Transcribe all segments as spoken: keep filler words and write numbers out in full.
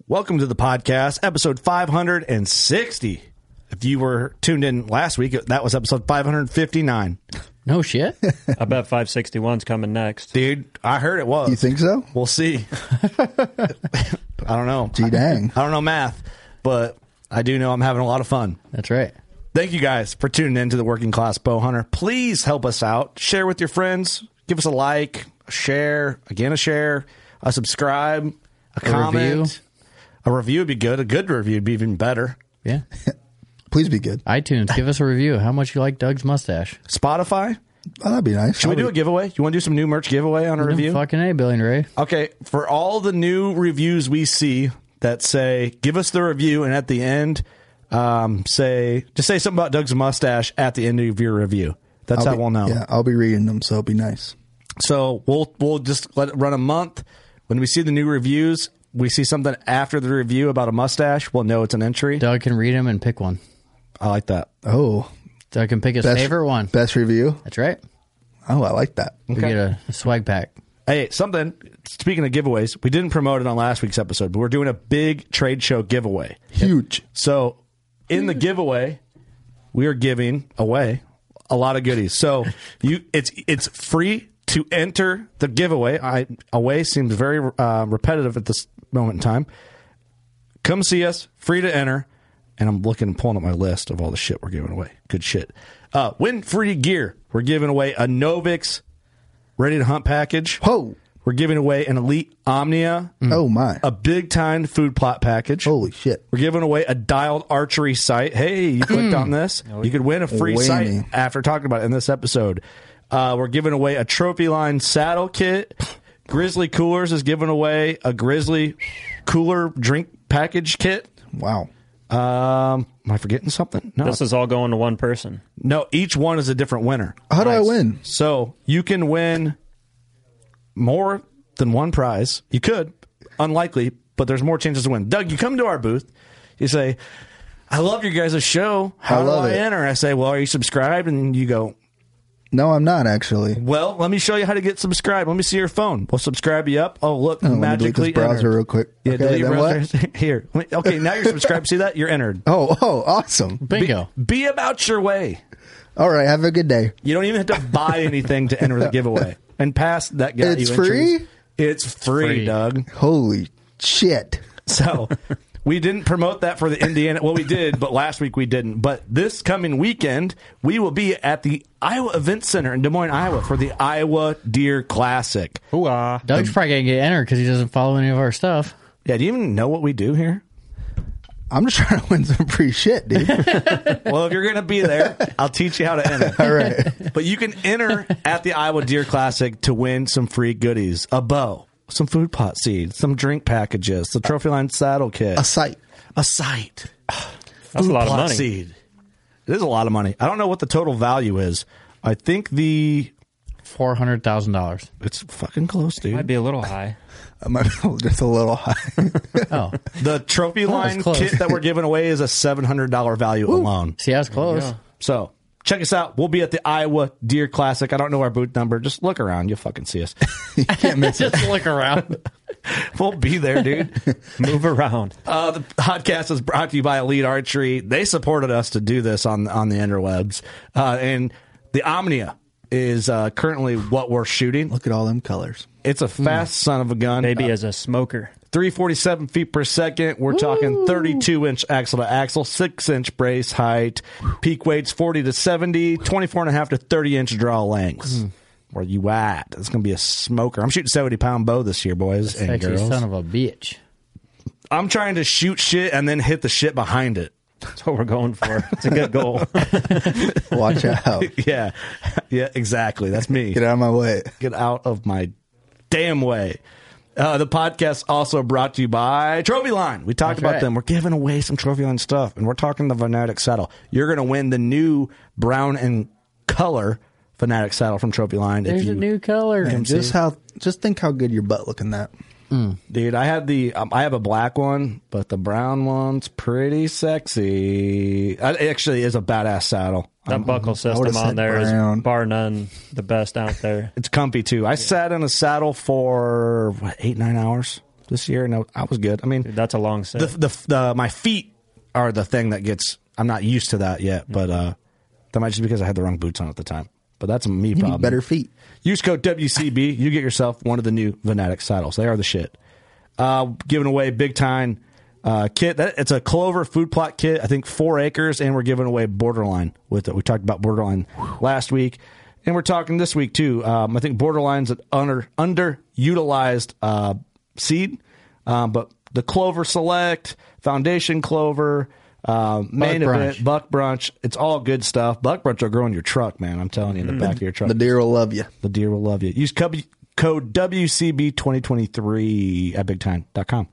Welcome to the podcast, episode five hundred sixty. If you were tuned in last week, that was episode five hundred fifty-nine. No shit. I bet five sixty-one's coming next. Dude, I heard it was. You think so? We'll see. I don't know. Gee dang. I don't know math, but I do know I'm having a lot of fun. That's right. Thank you guys for tuning in to the Working Class Bow Hunter. Please help us out. Share with your friends. Give us a like, a share, again a share, a subscribe, a, A comment. review. A review would be good. A good review would be even better. Yeah. Please be good. iTunes, give us a review. How much you like Doug's mustache? Spotify, Oh, that'd be nice. should we do a giveaway? You want to do some new merch giveaway on a review? Fucking A, Billion Ray. Okay, for all the new reviews we see that say, give us the review, and at the end, um, say, just say something about Doug's mustache at the end of your review. That's I'll how be- we'll know. Yeah, I'll be reading them, so it'll be nice. So we'll we'll just let it run a month. When we see the new reviews, we see something after the review about a mustache, we'll know it's an entry. Doug can read them and pick one. I like that. Oh, Doug can pick his best, favorite one. Best review? That's right. Oh, I like that. We Okay. get a, a swag pack. Hey, something, speaking of giveaways, we didn't promote it on last week's episode, but we're doing a big trade show giveaway. Huge. So in the giveaway, we are giving away a lot of goodies. So you, it's it's free to enter the giveaway. I, away seems very uh, repetitive at this moment in time. Come see us, free to enter. And I'm looking and pulling up my list of all the shit we're giving away. Good shit. Uh, win free gear. We're giving away a Novix Ready to Hunt package. Whoa. We're giving away an Elite Omnia, Oh, my. a Big Time food plot package. Holy shit. We're giving away a dialed archery sight. Hey, you clicked on this. You could win a free Whammy. sight after talking about it in this episode. Uh, we're giving away a Trophy Line saddle kit. Grizzly Coolers is giving away a Grizzly Cooler drink package kit. Wow. Um, am I forgetting something? No. This is all going to one person. No, each one is a different winner. How do I Nice. win? So you can win more than one prize. You could. Unlikely, but there's more chances to win. Doug, you come to our booth. You say, I love your guys' show. How I do love I it. enter? I say, well, are you subscribed? And you go, No, I'm not, actually. well, let me show you how to get subscribed. Let me see your phone. We'll subscribe you up. Oh, look, Oh, let me delete magically this browser entered. real quick. Yeah, Okay, delete then browser. Here. Okay, now you're subscribed. See that? You're entered. Oh, oh, awesome. Bingo. Be about your way. All right, have a good day. You don't even have to buy anything to enter the giveaway. And past that got It's you free? entries. It's free, Free. Doug. Holy shit. So we didn't promote that for the Indiana. Well, we did, but last week we didn't. But this coming weekend, we will be at the Iowa Event Center in Des Moines, Iowa for the Iowa Deer Classic. Hooah. Doug's probably going to get entered because he doesn't follow any of our stuff. Yeah, do you even know what we do here? I'm just trying to win some free shit, dude. Well, if you're going to be there, I'll teach you how to enter. All right. But you can enter at the Iowa Deer Classic to win some free goodies. A bow, some food pot seeds, some drink packages, the Trophy Line saddle kit, A site. a sight. That's a lot of plot money. seed. It is a lot of money. I don't know what the total value is. I think the four hundred thousand dollars. it's fucking close, dude. Might be a little high. I might be just a little high. Oh. The Trophy Line close. kit that we're giving away is a seven hundred dollars value alone. See, I was close. So check us out. We'll be at the Iowa Deer Classic. I don't know our booth number. Just look around. You'll fucking see us. You can't miss it. Just look around. We'll be there, dude. Move around. Uh, the podcast is brought to you by Elite Archery. They supported us to do this on on the interwebs. Uh, and the Omnia is uh, currently what we're shooting. Look at all them colors. It's a fast son of a gun. Maybe Uh, as a smoker. three forty-seven feet per second. We're talking thirty-two inch axle to axle, six inch brace height, peak weights forty to seventy, twenty-four and a half to thirty inch draw lengths. Where you at? It's going to be a smoker. I'm shooting seventy pound bow this year, boys and Sexy girls. son of a bitch. I'm trying to shoot shit and then hit the shit behind it. That's what we're going for. It's a good goal. Watch out. Yeah. Yeah, exactly. That's me. Get out of my way. Get out of my damn way. Uh, the podcast also brought to you by Trophy Line. We talked That's about right. them. We're giving away some Trophy Line stuff, and we're talking the Fanatic saddle. You're going to win the new brown and color Fanatic saddle from Trophy Line. There's if you, a new color. And just how, just think how good your butt looking that. Dude, I had the um, I have a black one, but the brown one's pretty sexy. It actually is a badass saddle. That buckle system would've on said there is brown. bar none the best out there. It's comfy too. I sat in a saddle for what, eight nine hours. this year, and I, I was good. I mean, Dude, that's a long set. the, the the my feet are the thing that gets. I'm not used to that yet, but uh, that might just be because I had the wrong boots on at the time. But that's a me You problem. need better feet. Use code W C B. You get yourself one of the new Venetic saddles. They are the shit. Uh, giving away big time uh, kit. That, it's a Clover food plot kit. I think four acres, and we're giving away Borderline with it. We talked about Borderline last week, and we're talking this week too. Um, I think Borderline's an under underutilized uh, seed, um, but the Clover Select, Foundation Clover, uh, main Brunch. event, Buck Brunch. It's all good stuff. Buck Brunch will grow in your truck, man. I'm telling you, in the back of your truck. The deer will love you. The deer will love you. Use code, code W C B twenty twenty-three at big time dot com.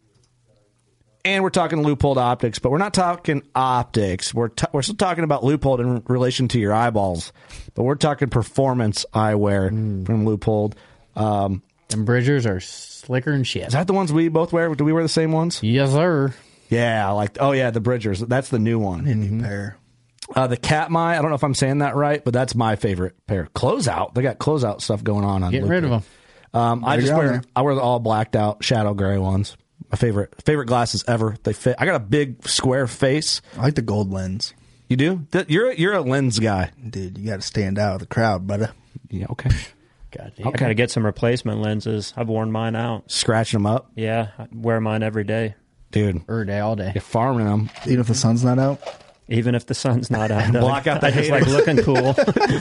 And we're talking Leupold optics, but we're not talking optics. We're t- we're still talking about Leupold in relation to your eyeballs, but we're talking performance eyewear from Leupold. Um, Them Bridgers are slicker and shit. is that the ones we both wear? Do we wear the same ones? Yes, sir. Yeah, like oh yeah, the Bridgers. That's the new one. New pair. Uh, the Katmai. I don't know if I'm saying that right, but that's my favorite pair. Closeout. They got closeout stuff going on. on Getting rid of Leupold. them. Um, I There just you go, wear man. I wear the all blacked out shadow gray ones. My favorite favorite glasses ever. They fit. I got a big square face. I like the gold lens. You do? Th- You're you're a lens guy. Dude, you got to stand out of the crowd, brother. Yeah. Okay. God I damn. got to get some replacement lenses. I've worn mine out. Scratching them up, Yeah, I wear mine every day, dude. Every day, all day. You're farming them. Even if the sun's not out. even if the sun's not out. Block out the I just like haters. looking cool.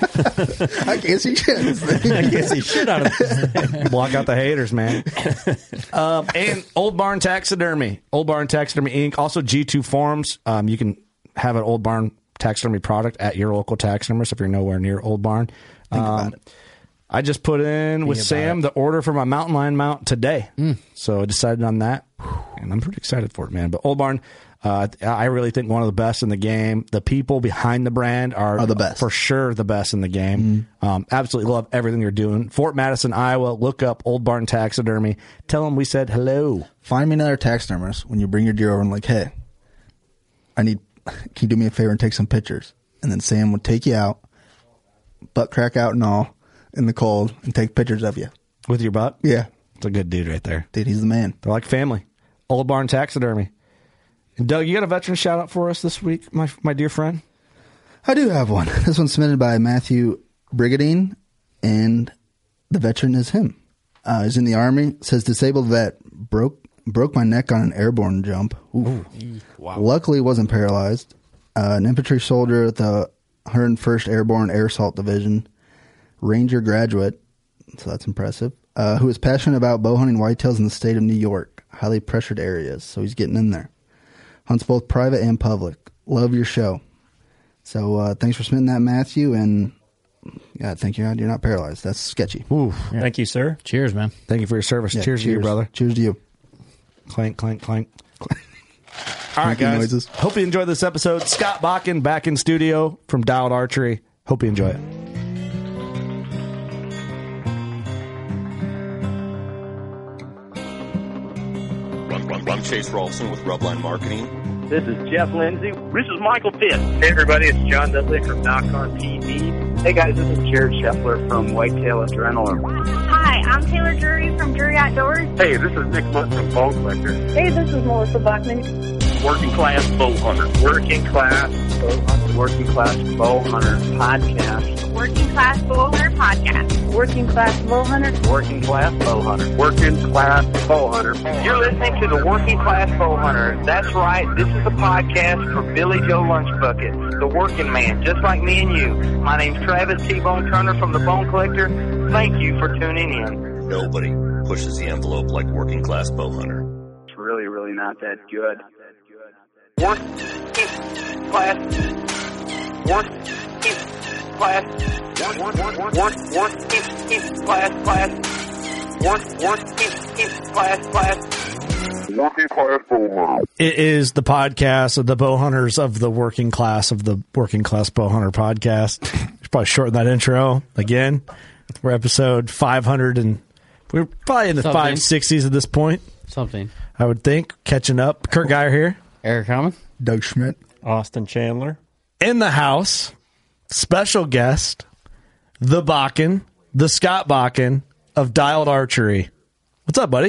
I can't see shit. I can't see shit out of this. Block out the haters, man. um, and Old Barn Taxidermy, Old Barn Taxidermy Incorporated. Also G two Farms. Um, you can have an Old Barn taxidermy product at your local taxidermist if you're nowhere near Old Barn. Think Um, about it. I just put in with about Sam the order for my mountain lion mount today. So I decided on that, and I'm pretty excited for it, man. But Old Barn, uh, I really think one of the best in the game. The people behind the brand are, Are the best. for sure, the best in the game. Um, absolutely love everything you're doing. Fort Madison, Iowa. Look up Old Barn Taxidermy. Tell them we said hello. Find me another taxidermist when you bring your deer over and like, hey, I need, can you do me a favor and take some pictures? And then Sam would take you out, butt crack out and all, in the cold, and take pictures of you. With your butt? Yeah. It's a good dude right there. Dude, he's the man. They're like family. Old Barn Taxidermy. And Doug, you got a veteran shout out for us this week, my my dear friend? I do have one. This one's submitted by Matthew Brigadine, and the veteran is him. Uh, he's in the Army. Says, disabled vet, broke broke my neck on an airborne jump. Ooh. Wow. Luckily, wasn't paralyzed. Uh, an infantry soldier at the one hundred first Airborne Air Assault Division, Ranger graduate, so that's impressive, uh, who is passionate about bow hunting whitetails in the state of New York, highly pressured areas, so he's getting in there. Hunts both private and public. Love your show. So uh, thanks for submitting that, Matthew, and yeah, thank you. God, you're not paralyzed. That's sketchy. Ooh. Thank you, sir. Cheers, man. Thank you for your service. Yeah, cheers, to you, brother. Cheers to you. Clank, clank, clank. All right, Clanky guys. noises. Hope you enjoyed this episode. Scott Bakken back in studio from Dialed Archery. Hope you enjoy it. Run, run, run. Chase Rolfson with Rubline Marketing. This is Jeff Lindsay. This is Michael Pitt. Hey, everybody, it's John Dudley from Knock on T V. Hey, guys, this is Jared Scheffler from Whitetail Adrenaline. Hi, I'm Taylor Drury from Drury Outdoors. Hey, this is Nick Mutt from Bone Collector. Hey, this is Melissa Bachman. Working Class Bow Hunter. Working Class Bow Hunter. Working Class Bow Hunter Podcast. Working Class Bow Hunter Podcast. Working Class Bow Hunter. Working Class Bow Hunter. Working Class Bow Hunter. You're listening to the Working Class Bow Hunter. That's right. This is a podcast for Billy Joe Lunchbucket, the working man, just like me and you. My name's Travis T-Bone Turner from the Bone Collector. Thank you for tuning in. Nobody pushes the envelope like Working Class Bow Hunter. It's really, really not that good. Working Class. Working Class. Work, work, work, work, work, class, class. Work, work, class, class. Working Class Bow Hunter. It is the podcast of the bow hunters of the working class of the Working Class Bow Hunter podcast. Should probably shorten that intro again. We're episode five hundred, and we're probably in the Something. five sixties at this point, Something. I would think. Catching up. Kurt Geyer here. Eric Hammond. Doug Schmidt. Austin Chandler. In the house, special guest, the Bakken, the Scott Bakken of Dialed Archery. What's up, buddy?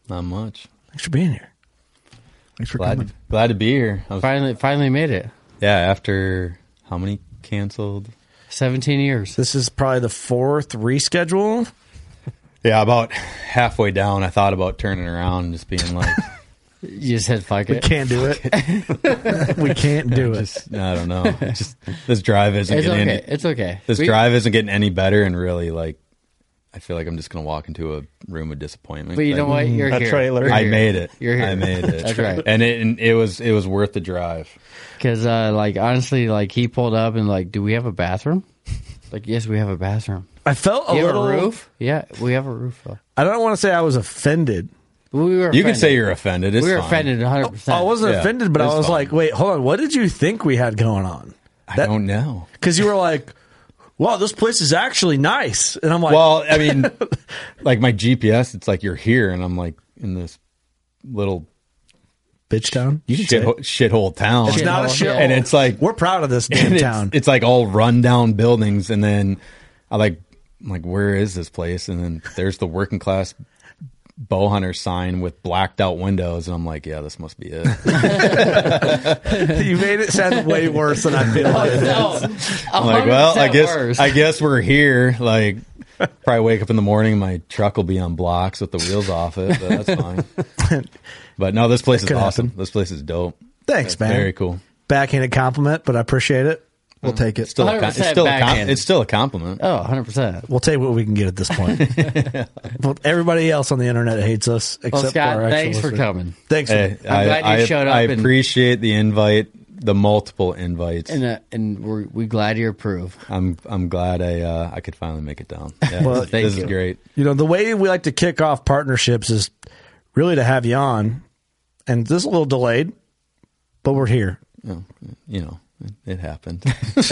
Not much. Thanks for being here. Thanks for Glad, coming. glad to be here. I was, Finally, finally made it. yeah, after how many canceled? Seventeen years. This is probably the fourth reschedule. Yeah, about halfway down, I thought about turning around and just being like, You just said fuck We it. can't do it. We can't do it. just, I don't know. Just this drive isn't It's getting okay. any, It's okay. this We- drive isn't getting any better, and really, like, I feel like I'm just gonna walk into a room of disappointment. But you know Like, what? You're A here. trailer. You're I here. made it. You're here. I made it. That's right. And it and it was it was worth the drive. Because, uh, like, honestly, like, he pulled up and, like, do we have a bathroom? Like, yes, we have a bathroom. I felt a Do you little. have a roof? Yeah, we have a roof, though. I don't want to say I was offended. We were You offended. can say you're offended. It's we were fine. offended one hundred percent. I wasn't Yeah, offended, but I it's was fine. like, wait, hold on. What did you think we had going on? I don't know. Because you were like, wow, this place is actually nice. And I'm like, Well, I mean, like my G P S, it's like you're here, and I'm like in this little bitch town. You can say shithole, it. shithole town. It's not a Shithole, shit. yeah. And it's like We're proud of this and damn it's, town. it's like all rundown buildings, and then I like, I'm like, where is this place? And then there's the working class bow hunter sign with blacked out windows, and I'm like, yeah, this must be it. You made it sound way worse than I feel like. No, I'm like, well, I guess worse. I guess we're here. Like, probably wake up in the morning, my truck will be on blocks with the wheels off it, but that's fine. But no, this place is could awesome. happen. This place is dope. Thanks, man. Very cool. Backhanded compliment, but I appreciate it. We'll take it. Still, a, com- it's one hundred percent still a com- backhand. it's still a compliment. Oh, one hundred percent. We'll take what we can get at this point. Well, everybody else on the internet hates us, except Well, for Scott, our actual thanks for listeners. coming. Thanks. Hey, For, I'm I, glad you I- showed up I and- appreciate the invite, the multiple invites. And uh, and we're we glad you approve. I'm I'm glad I uh, I could finally make it down. Yeah, Well, this, thank this you. is great. you know, the way we like to kick off partnerships is really to have you on, and this is a little delayed, but we're here. You know, you know it, it happened.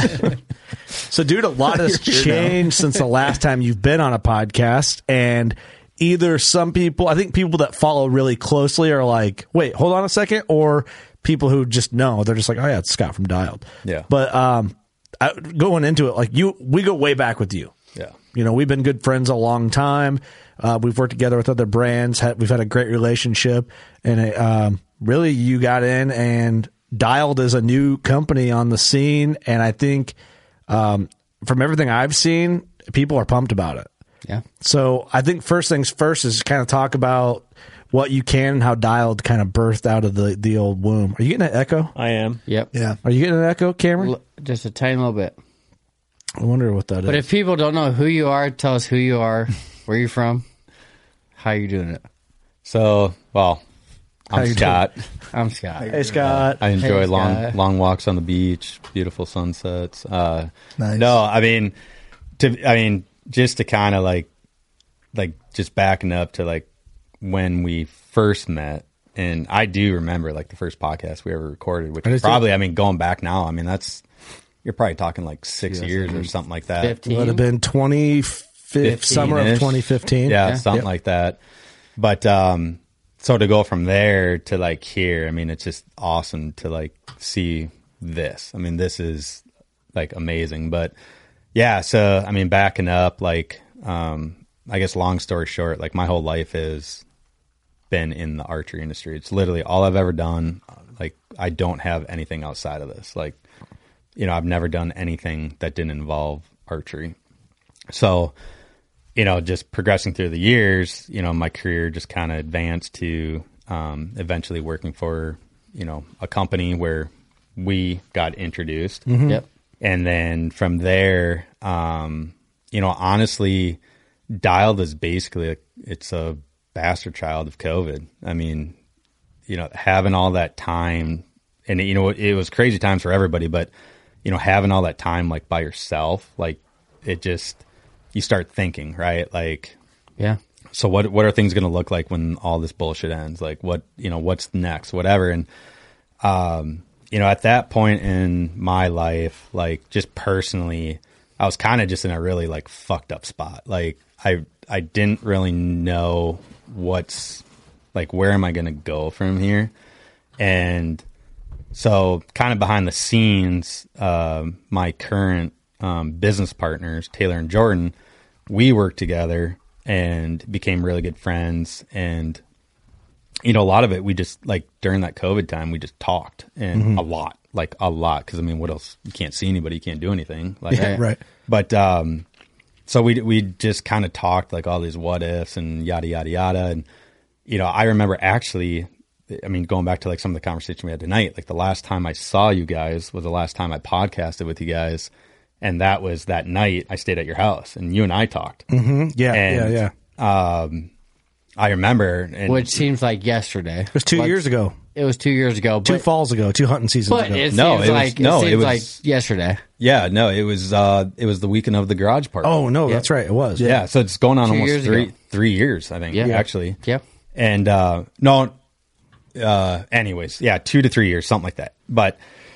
So, dude, a lot has changed since the last time you've been on a podcast. And either some people, I think people that follow really closely are like, wait, hold on a second. Or people who just know, they're just like, oh, yeah, it's Scott from Dialed. Yeah. But um, I, going into it, like you, we go way back with you. Yeah. You know, we've been good friends a long time. Uh, we've worked together with other brands. Had, we've had a great relationship. And it, um, really, you got in and Dialed is a new company on the scene. And I think um, from everything I've seen, people are pumped about it. Yeah. So I think first things first is kind of talk about what you can and how Dialed kind of birthed out of the, the old womb. Are you getting an echo? I am. Yep. Yeah. Are you getting an echo, Cameron? L- Just a tiny little bit. I wonder what that But is. if people don't know who you are, tell us who you are, where you're from, how you doing it. So, well, How I'm you Scott. I'm Scott. Hey, Scott. I enjoy Hey, long Scott. long walks on the beach, beautiful sunsets. Uh, Nice. No, I mean, to I mean, just to kind of like, like just backing up to like when we first met, and I do remember like the first podcast we ever recorded, which I do is too. probably, I mean, going back now, I mean, that's you're probably talking like six years or something like that. fifteen. It would have been twenty fifteen, summer of fifteen-ish. twenty fifteen. Yeah, Yeah. something Yep. like that. But um, so to go from there to like here, I mean, it's just awesome to like see this. I mean, this is like amazing. But yeah, so I mean, backing up, like, um, I guess long story short, like my whole life has been in the archery industry. It's literally all I've ever done. Like, I don't have anything outside of this. Like, you know, I've never done anything that didn't involve archery. So, you know, just progressing through the years, you know, my career just kind of advanced to um, eventually working for, you know, a company where we got introduced. Yep. And then from there, um, you know, honestly, Dialed is basically, a, it's a bastard child of COVID. I mean, you know, having all that time, and, you know, it was crazy times for everybody, but, you know, having all that time, like, by yourself, like, it just, you start thinking, right? Like, Yeah. so what what are things going to look like when all this bullshit ends? Like, what, you know, what's next, whatever. And, um, you know, at that point in my life, like, just personally, I was kind of just in a really, like, fucked up spot. Like, I I didn't really know what's, like, where am I going to go from here? And so kind of behind the scenes, um, my current um, business partners, Taylor and Jordan, we worked together and became really good friends. And you know, a lot of it, we just like during that COVID time, we just talked and Mhm. a lot, like a lot. Cause I mean, what else? You can't see anybody. You can't do anything. Like, Yeah, right. But, um, so we, we just kind of talked like all these what ifs and yada, yada, yada. And, you know, I remember actually, I mean, going back to like some of the conversation we had tonight, like the last time I saw you guys was the last time I podcasted with you guys. And that was that night I stayed at your house and you and I talked. Mm-hmm. Yeah, and, yeah, yeah. Um, I remember. And, Which seems like yesterday. It was two years ago. It was two years ago. Two but, falls ago, two hunting seasons but ago. it No, seems it was- like, no, it seems it was- like yesterday. Yeah, no, it was uh it was the weekend of the garage party. Oh no, that's right, it was. Yeah, so it's going on Two almost years three ago. three years, I think. Yeah. actually. Yep. And uh no uh anyways, yeah, two to three years, something like that. But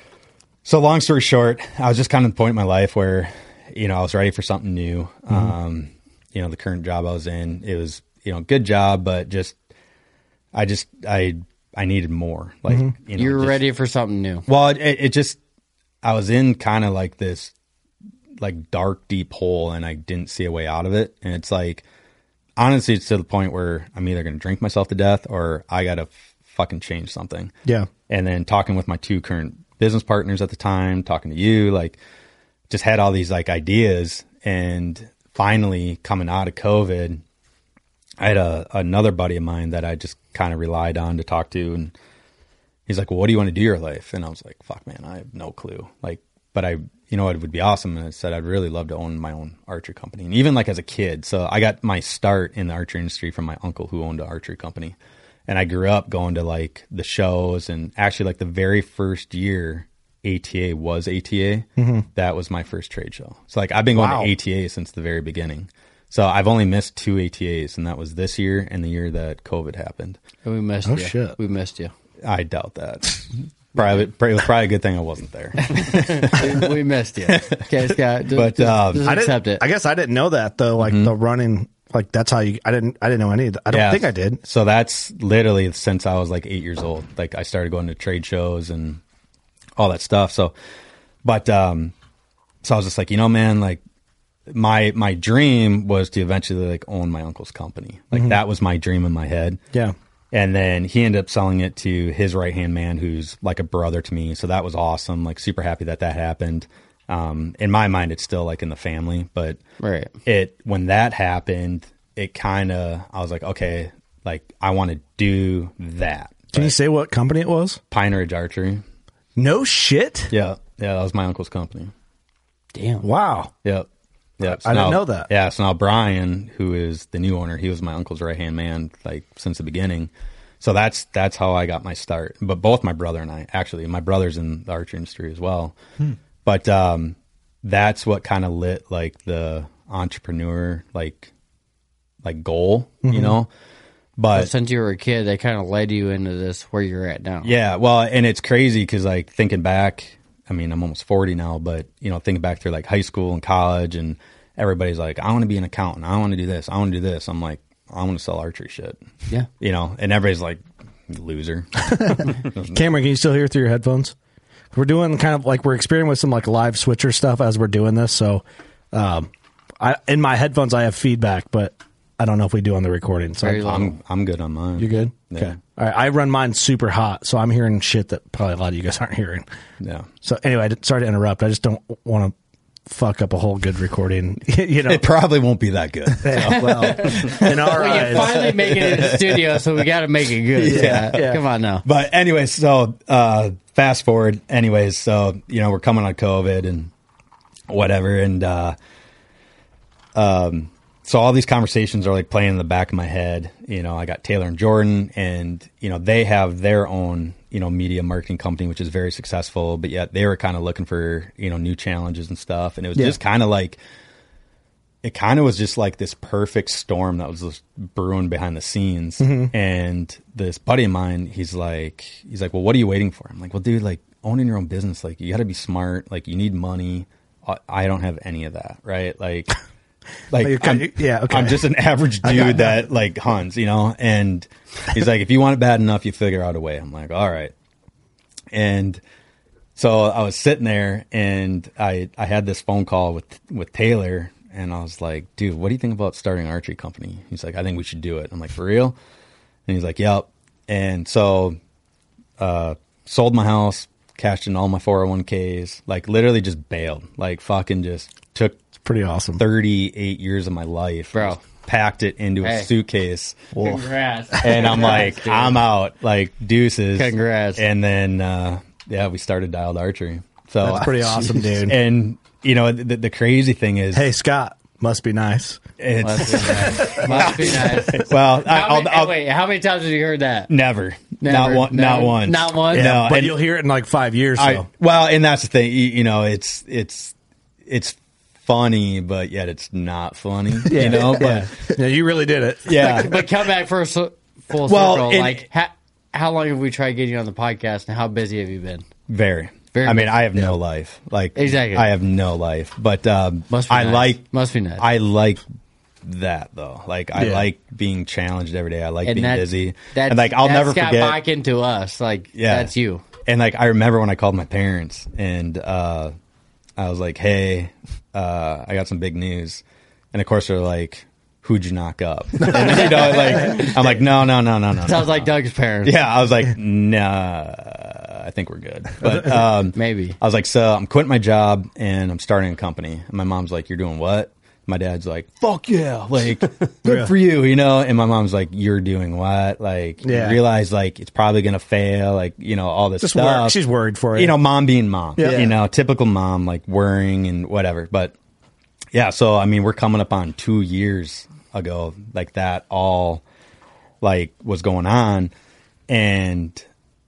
so long story short, I was just kind of the point in my life where, you know, I was ready for something new. Mm-hmm. Um, you know, the current job I was in, it was, you know, good job, but just I just I I needed more. Like Mm-hmm. you know, You're just- ready for something new. Well, it, it just, I was in kind of like this, like dark, deep hole, and I didn't see a way out of it. And it's like, honestly, it's to the point where I'm either going to drink myself to death or I got to f- fucking change something. Yeah. And then talking with my two current business partners at the time, talking to you, like, just had all these like ideas. And finally, coming out of COVID, I had a another buddy of mine that I just kind of relied on to talk to, and he's like, well, what do you want to do in your life? And I was like, fuck, man, I have no clue. Like, but I, you know, it would be awesome. And I said, I'd really love to own my own archery company. And even like as a kid, so I got my start in the archery industry from my uncle who owned an archery company. And I grew up going to like the shows, and actually like the very first year A T A was A T A, Mm-hmm. that was my first trade show. So like I've been going Wow. to A T A since the very beginning. So I've only missed two A T As, and that was this year and the year that COVID happened. And we missed Oh, you. shit. We missed you. I doubt that. Probably, probably, it was probably a good thing I wasn't there. we, we missed you. Okay, Scott. Just, But, just, um, just I didn't, accept it. I guess I didn't know that though. Like the running, like that's how you. I didn't. I didn't know any of that. I don't Yeah. think I did. So that's literally since I was like eight years old. Like I started going to trade shows and all that stuff. So, but um, so I was just like, you know, man, like my my dream was to eventually like own my uncle's company. Like that was my dream in my head. Yeah. And then he ended up selling it to his right hand man, who's like a brother to me. So that was awesome. Like super happy that that happened. Um, in my mind, it's still like in the family, but Right. it when that happened, it kind of I was like, okay, like I want to do that. Can you say what company it was? Pine Ridge Archery? No shit. Yeah, yeah, that was my uncle's company. Damn. Wow. Yep. Yep. I didn't know that. Yeah. So now Brian, who is the new owner, he was my uncle's right hand man like since the beginning. So that's that's how I got my start. But both my brother and I, actually, my brother's in the archery industry as well. Hmm. But um, that's what kind of lit like the entrepreneur like like goal, Mm-hmm. you know. But Since you were a kid, they kind of led you into this where you're at now. yeah, well, and it's crazy because like thinking back, I mean, I'm almost forty now, but you know, thinking back through like high school and college, and everybody's like, I want to be an accountant, I want to do this, I want to do this. I'm like, I want to sell archery shit, Yeah. you know, and everybody's like, loser. Cameron, can you still hear through your headphones? We're doing kind of like we're experimenting with some like live switcher stuff as we're doing this. So, um, I in my headphones I have feedback, but I don't know if we do on the recording. So Very I- low. I'm I'm good on mine. you good? Yeah. Okay. All right. I run mine super hot, so I'm hearing shit that probably a lot of you guys aren't hearing. Yeah. So anyway, I did- sorry to interrupt. I just don't want to fuck up a whole good recording. you know. It probably won't be that good. Yeah, well, in our Well, you eyes, finally make it in the studio, so we got to make it good. Yeah. Scott. Yeah. Come on now. But anyways, so uh, fast forward. Anyways, so you know we're coming on COVID and whatever, and uh, um, so all these conversations are like playing in the back of my head. You know, I got Taylor and Jordan, and you know they have their own you know media marketing company, which is very successful. But yet they were kind of looking for you know new challenges and stuff, and it was Yeah. just kind of like. It kind of was just like this perfect storm that was just brewing behind the scenes. And this buddy of mine, he's like, he's like, well, what are you waiting for? I'm like, well, dude, like owning your own business, like you got to be smart. Like you need money. I, I don't have any of that. Right. Like, like, you're kind I'm, of- yeah, okay. I'm just an average dude that like hunts, you know? And he's like, if you want it bad enough, you figure out a way. I'm like, all right. And so I was sitting there and I, I had this phone call with, with Taylor. And I was like, dude, what do you think about starting an archery company? He's like, I think we should do it. I'm like, for real? And he's like, yep. and so uh, sold my house, cashed in all my four oh one k's, like literally just bailed, like fucking just took Pretty awesome. thirty-eight years of my life, Bro. packed it into Hey. a suitcase, Congrats. and I'm like, dude. I'm out, like deuces. Congrats. And then, uh, yeah, we started Dialed Archery. So That's pretty awesome, dude. And you know, the, the crazy thing is, Hey, Scott, must be nice. it's Must be nice. Must be nice. well, I, How I'll, many, I'll, wait, how many times have you heard that? never, Never, not one, not never. once, Not once? Yeah, No, but and- you'll hear it in like five years. I, So. well, and that's the thing. You, you know, it's it's it's funny, but yet it's not funny. You know, but Yeah, you really did it. yeah, But come back for a su- full Well, circle. and- Like, ha- how long have we tried getting you on the podcast, and how busy have you been? very. Very I mean, busy. I have no life. Like Exactly. I have no life. But um, Must be I nice. like Must be nice. I like that though. Like I Yeah. like being challenged every day. I like and being that, busy. That's, and like I'll that's never got forget. back into us. Like, Yeah. that's you. And like I remember when I called my parents and uh, I was like, "Hey, uh, I got some big news," and of course they're like, "Who'd you knock up?" And you know, like I'm like, "No, no, no, no, no." Sounds no, like no. Doug's parents. Yeah, I was like, "Nah, I think we're good." But um, Maybe. I was like, "So I'm quitting my job and I'm starting a company." And my mom's like, "You're doing what?" My dad's like, "Fuck yeah, like good Yeah. for you," you know. And my mom's like, "You're doing what? Like, Yeah. you realize like it's probably gonna fail, like you know all this Just stuff." wor- she's worried for you. You know, mom being mom. Yeah. You know, typical mom, like worrying and whatever. But yeah, so I mean, we're coming up on two years ago, like that all like was going on, and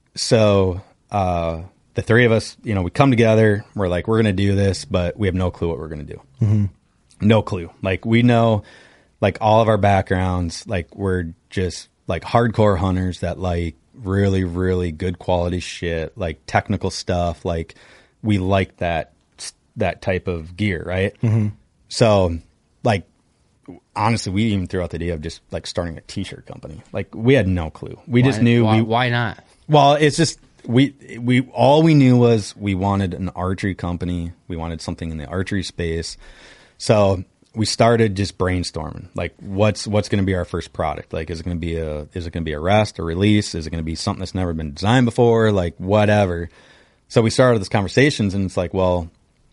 so uh the three of us, you know, we come together. We're like, we're gonna do this, but we have no clue what we're gonna do. Mm-hmm. No clue. Like we know, like all of our backgrounds, like we're just like hardcore hunters that like really, really good quality shit, like technical stuff. Like we like that that type of gear, right? Mm-hmm. So, like honestly, we even threw out the idea of just like starting a t-shirt company. Like we had no clue. We just Why- knew Why, we. why not? Well, it's just we we all we knew was we wanted an archery company. We wanted something in the archery space. So we started just brainstorming, like what's what's going to be our first product? Like, is it going to be a is it going to be a rest, a release? Is it going to be something that's never been designed before? Like whatever. So we started these conversations, and it's like, well,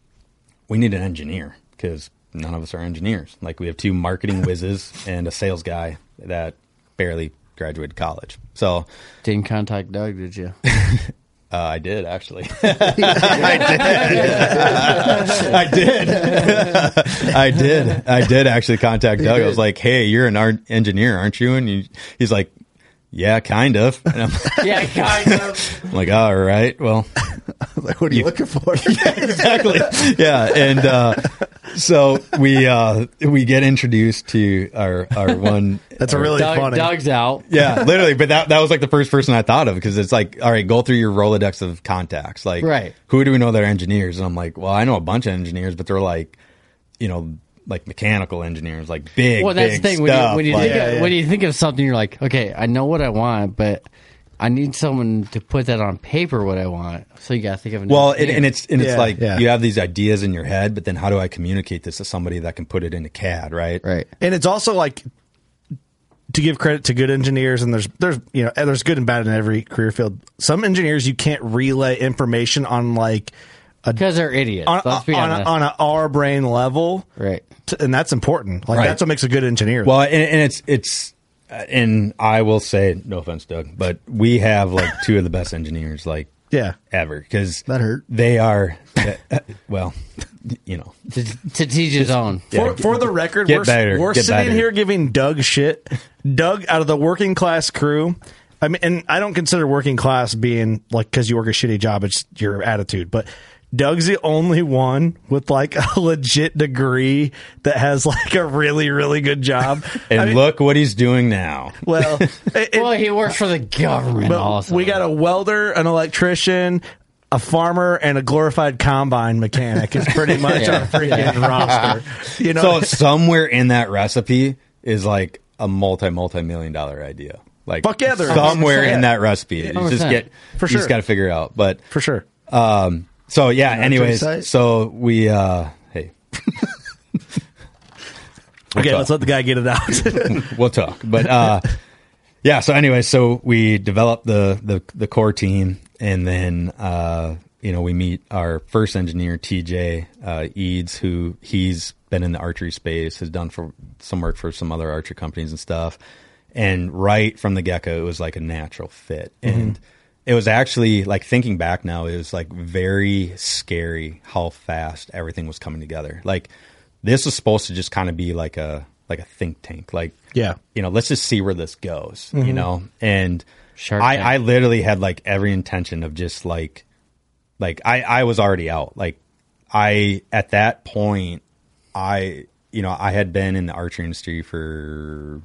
we need an engineer because none of us are engineers. Like we have two marketing whizzes and a sales guy that barely graduated college. So Didn't contact Doug, did you? Uh, I did actually. I did. I did. I did. I did actually contact Doug. I was like, "Hey, you're an art engineer, aren't you?" And he, he's like, "Yeah, kind of." And I'm, Yeah, kind of. I'm like, "All right, well, Like, what are you, looking for? exactly, yeah." And uh, so we uh, we get introduced to our our one. That's a really Doug, funny. Doug's out. Yeah, literally. But that that was like the first person I thought of because it's like, all right, go through your Rolodex of contacts. Like, Right. who do we know that are engineers? And I'm like, well, I know a bunch of engineers, but they're like, you know, like mechanical engineers, like big, Well, that's big the thing. When you, stuff. when, you like, think of, when you think of something, you're like, okay, I know what I want, but I need someone to put that on paper what I want. So you got to think of an well, and, engineer. and it's and it's Yeah, like yeah. you have these ideas in your head, but then how do I communicate this to somebody that can put it into C A D, right? right. And it's also like to give credit to good engineers, and there's there's you know there's good and bad in every career field. Some engineers you can't relay information on like Because they're idiots. on Let's be on, a, honest. on a our brain level, right. t- and that's important. Like Right. that's what makes a good engineer. Well, and, and it's it's, uh, and I will say, no offense, Doug, but we have like two of the best engineers like yeah, ever because That hurt. They are, uh, well, you know, To, to teach his own. For, for the record, Get we're, better, we're get sitting better. here giving Doug shit. Doug, out of the working class crew, I mean, and I don't consider working class being like because you work a shitty job, it's your attitude. But Doug's the only one with like a legit degree that has like a really, really good job. and I mean, look what he's doing now. well, it- it- Well, he works for the government but also. we got a welder, an electrician, a farmer, and a glorified combine mechanic. It's pretty much Yeah. our freaking roster. You know, So somewhere in that recipe is like a multi multi million dollar idea. Like Fuck yeah, there is. somewhere one hundred percent. in that recipe, you one hundred just percent. get For you sure. just got to figure it out. But for sure. um, so yeah. Anyways, site? so we uh, hey, Okay, talk. let's let the guy get it out. we'll talk. But uh, yeah. So anyway, so we developed the, the, the core team, and then, uh, you know, we meet our first engineer, T J uh, Eads, who he's been in the archery space, has done for some work for some other archery companies and stuff. And right from the get-go, it was like a natural fit. Mm-hmm. And it was actually, like, thinking back now, it was like very scary how fast everything was coming together. Like, this was supposed to just kind of be like a like a think tank. Like, yeah, you know, let's just see where this goes, Mm-hmm. you know? And Shark I, Tank. I literally had like every intention of just like, like I, I was already out. Like I, at that point, I, you know, I had been in the archery industry for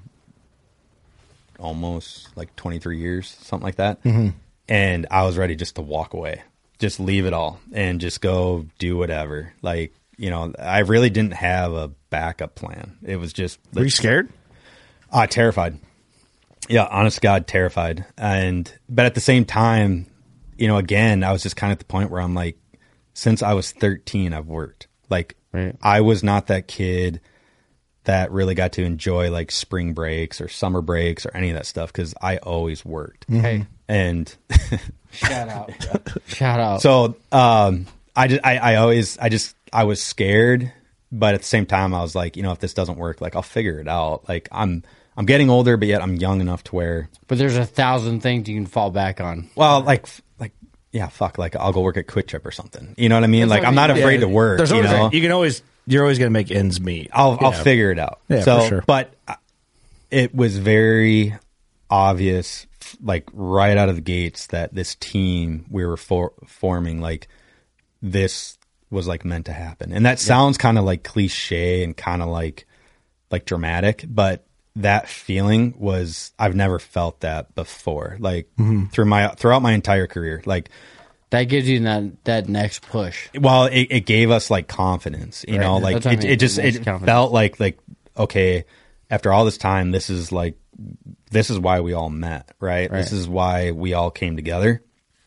almost like twenty-three years, something like that. Mm-hmm. And I was ready just to walk away, just leave it all and just go do whatever. Like, you know, I really didn't have a backup plan. It was just, Were you scared? Uh, terrified. Yeah, honest to God, terrified. And, but at the same time, you know, again, I was just kind of at the point where I'm like, since I was thirteen, I've worked. Like, Right. I was not that kid that really got to enjoy like spring breaks or summer breaks or any of that stuff, because I always worked. Hey, And shout out. Shout out. so um, I, just, I, I always, I just, I was scared, but at the same time, I was like, you know, if this doesn't work, like I'll figure it out. Like I'm, I'm getting older, but yet I'm young enough to where, But there's a thousand things you can fall back on. well, like, like, yeah, fuck, like I'll go work at Quick Trip or something. You know what I mean? That's Like what I I'm not mean. afraid Yeah, to work. There's You always, know, you can always, you're always going to make ends meet. I'll, I'll Yeah. figure it out. Yeah, so, for sure. but uh, it was very obvious, like right out of the gates, that this team we were for, forming, like this was like meant to happen. And that sounds kind of like cliche and kind of like, like dramatic, but that feeling was, I've never felt that before. Like Mm-hmm. through my, throughout my entire career, like, That gives you that that next push. well, it, it gave us like confidence, you Right. know, like That's what I it, mean. it just, It makes it confidence. felt like, like, okay, after all this time, this is like, this is why we all met, right? Right. This is why we all came together.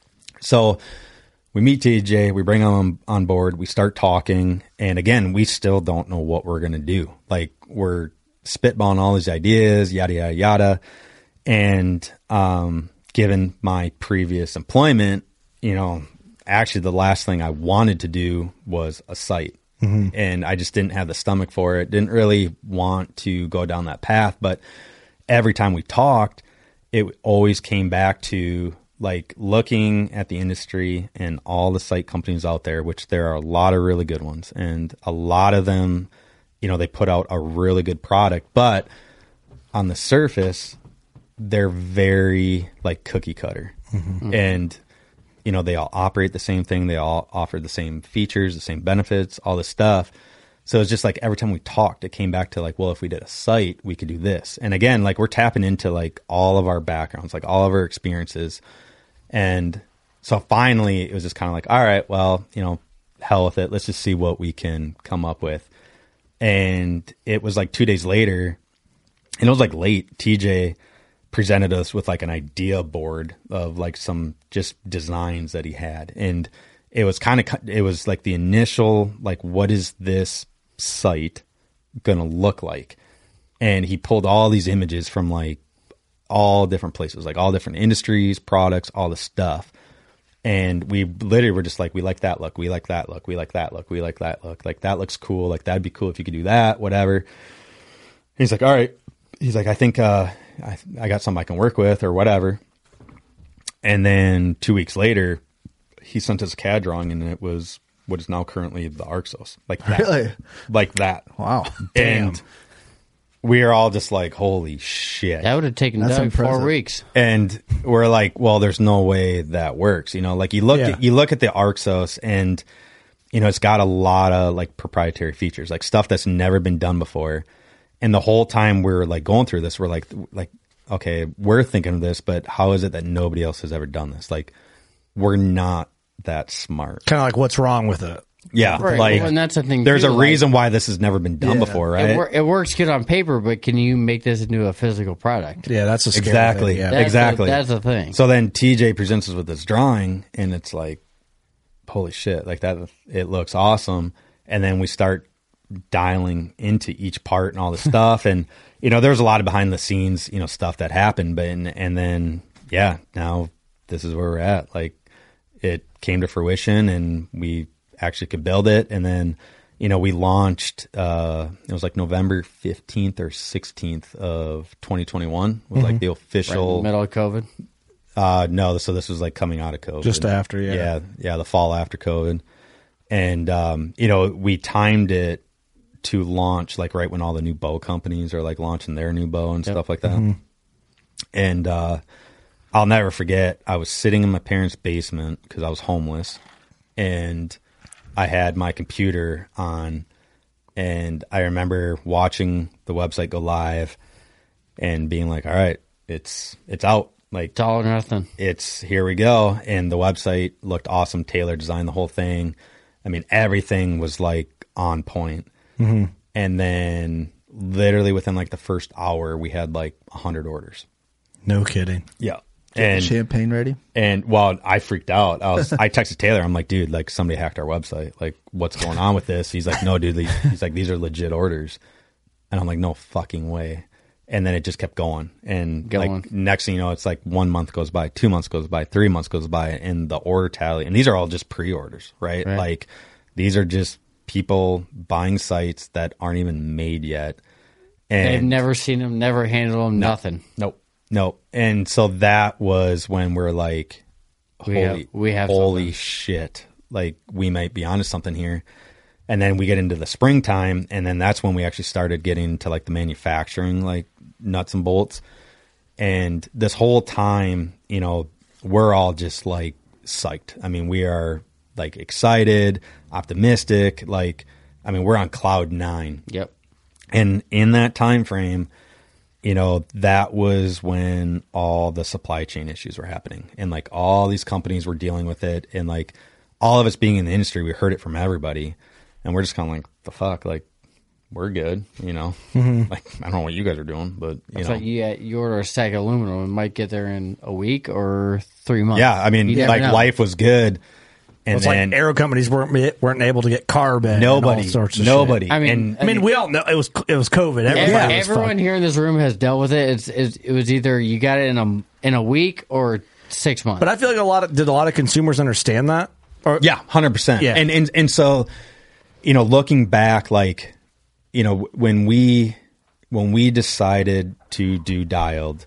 So we meet T J, we bring him on, on board, we start talking. And again, we still don't know what we're going to do. Like we're spitballing all these ideas, yada, yada, yada. And, um, given my previous employment, you know, actually the last thing I wanted to do was a site. Mm-hmm. And I just didn't have the stomach for it. Didn't really want to go down that path. But every time we talked, it always came back to like looking at the industry and all the site companies out there, which there are a lot of really good ones. And a lot of them, you know, they put out a really good product. But on the surface, they're very like cookie cutter. Mm-hmm. And you know, they all operate the same thing. They all offer the same features, the same benefits, all this stuff. So it's just like every time we talked, it came back to like, well, if we did a site, we could do this. And again, like we're tapping into like all of our backgrounds, like all of our experiences. And so finally it was just kind of like, all right, well, you know, hell with it. Let's just see what we can come up with. And it was like two days later, and it was like late, T J presented us with like an idea board of like some just designs that he had. And it was kind of, it was like the initial, like, what is this site going to look like? And he pulled all these images from like all different places, like all different industries, products, all the stuff. And we literally were just like, we like that look. We like that look. We like that look. We like that look. Like that looks cool. Like that'd be cool if you could do that, whatever. He's like, all right. He's like, I think, uh, I, I got something I can work with or whatever. And then two weeks later, he sent us a C A D drawing, and it was what is now currently the Arxos. Like that. Really? Like that. Wow. And we are all just like, holy shit. That would have taken That's Doug impressive. four weeks. And we're like, well, there's no way that works. You know, like you look Yeah. at, you look at the Arxos, and you know, it's got a lot of like proprietary features, like stuff that's never been done before. And the whole time we're like going through this, we're like, like, okay, we're thinking of this, but how is it that nobody else has ever done this? Like, we're not that smart. Kind of like what's wrong with it. Yeah. Right. Like, Well, and that's the thing, there's too, a like- reason why this has never been done Yeah. before, right? It, wor- it works good on paper, but can you make this into a physical product? Yeah, that's a scary Exactly. thing, yeah. That's Exactly. The, that's the thing. So then T J presents us with this drawing, and it's like, holy shit, like that, it looks awesome. And then we start dialing into each part and all this stuff. And, you know, there's a lot of behind the scenes, you know, stuff that happened, but, and, and then, yeah, now this is where we're at. Like, it came to fruition and we actually could build it. And then, you know, we launched, uh, it was like November fifteenth or sixteenth of twenty twenty-one was mm-hmm. like the official right in the middle of COVID. Uh, no, so this was like coming out of COVID. Just after, yeah. Yeah, yeah, the fall after COVID. And, um, you know, we timed it to launch like right when all the new bow companies are like launching their new bow and yep. stuff like that. Mm-hmm. And uh, I'll never forget, I was sitting in my parents' basement because I was homeless. And I had my computer on. And I remember watching the website go live and being like, all right, it's it's out. Like, it's all or nothing. It's here we go. And the website looked awesome. Taylor designed the whole thing. I mean, everything was like on point. Mm-hmm. And then literally within like the first hour, we had like a hundred orders. No kidding. Yeah. And champagne ready. And well, I freaked out. I was, I texted Taylor. I'm like, dude, like somebody hacked our website. Like, what's going on with this? He's like, no, dude. These, he's like, these are legit orders. And I'm like, no fucking way. And then it just kept going. And Go like on. next thing you know, it's like one month goes by, two months goes by, three months goes by, and the order tally. And these are all just pre-orders, right? Right. Like these are just people buying sites that aren't even made yet. And They've never seen them, never handled them, no, nothing. Nope. Nope. And so that was when we're like, we holy, have, we have holy something. shit. Like we might be onto something here. And then we get into the springtime, and then that's when we actually started getting to like the manufacturing, like nuts and bolts. And this whole time, you know, we're all just like psyched. I mean, we are like excited, optimistic. Like, I mean, we're on cloud nine. Yep. And in that time frame, you know, that was when all the supply chain issues were happening, and like all these companies were dealing with it, and like all of us being in the industry, we heard it from everybody. And we're just kind of like, the fuck, like, we're good, you know? Mm-hmm. Like, I don't know what you guys are doing, but, you It's know. like you, you order a stack of aluminum, it might get there in a week or three months. Yeah, I mean, You never like, know. life was good. And It's then like aero companies weren't weren't able to get carb in. nobody, and all sorts of nobody. shit. I mean, and, I mean, we all know it was it was COVID. Everybody Every- was everyone fucked. here in this room has dealt with it. It's, it's it was either you got it in a in a week or six months. But I feel like a lot of did a lot of consumers understand that? Or yeah, one hundred percent. Yeah. And, and, and so, you know, looking back, like, you know, when we when we decided to do Dialed,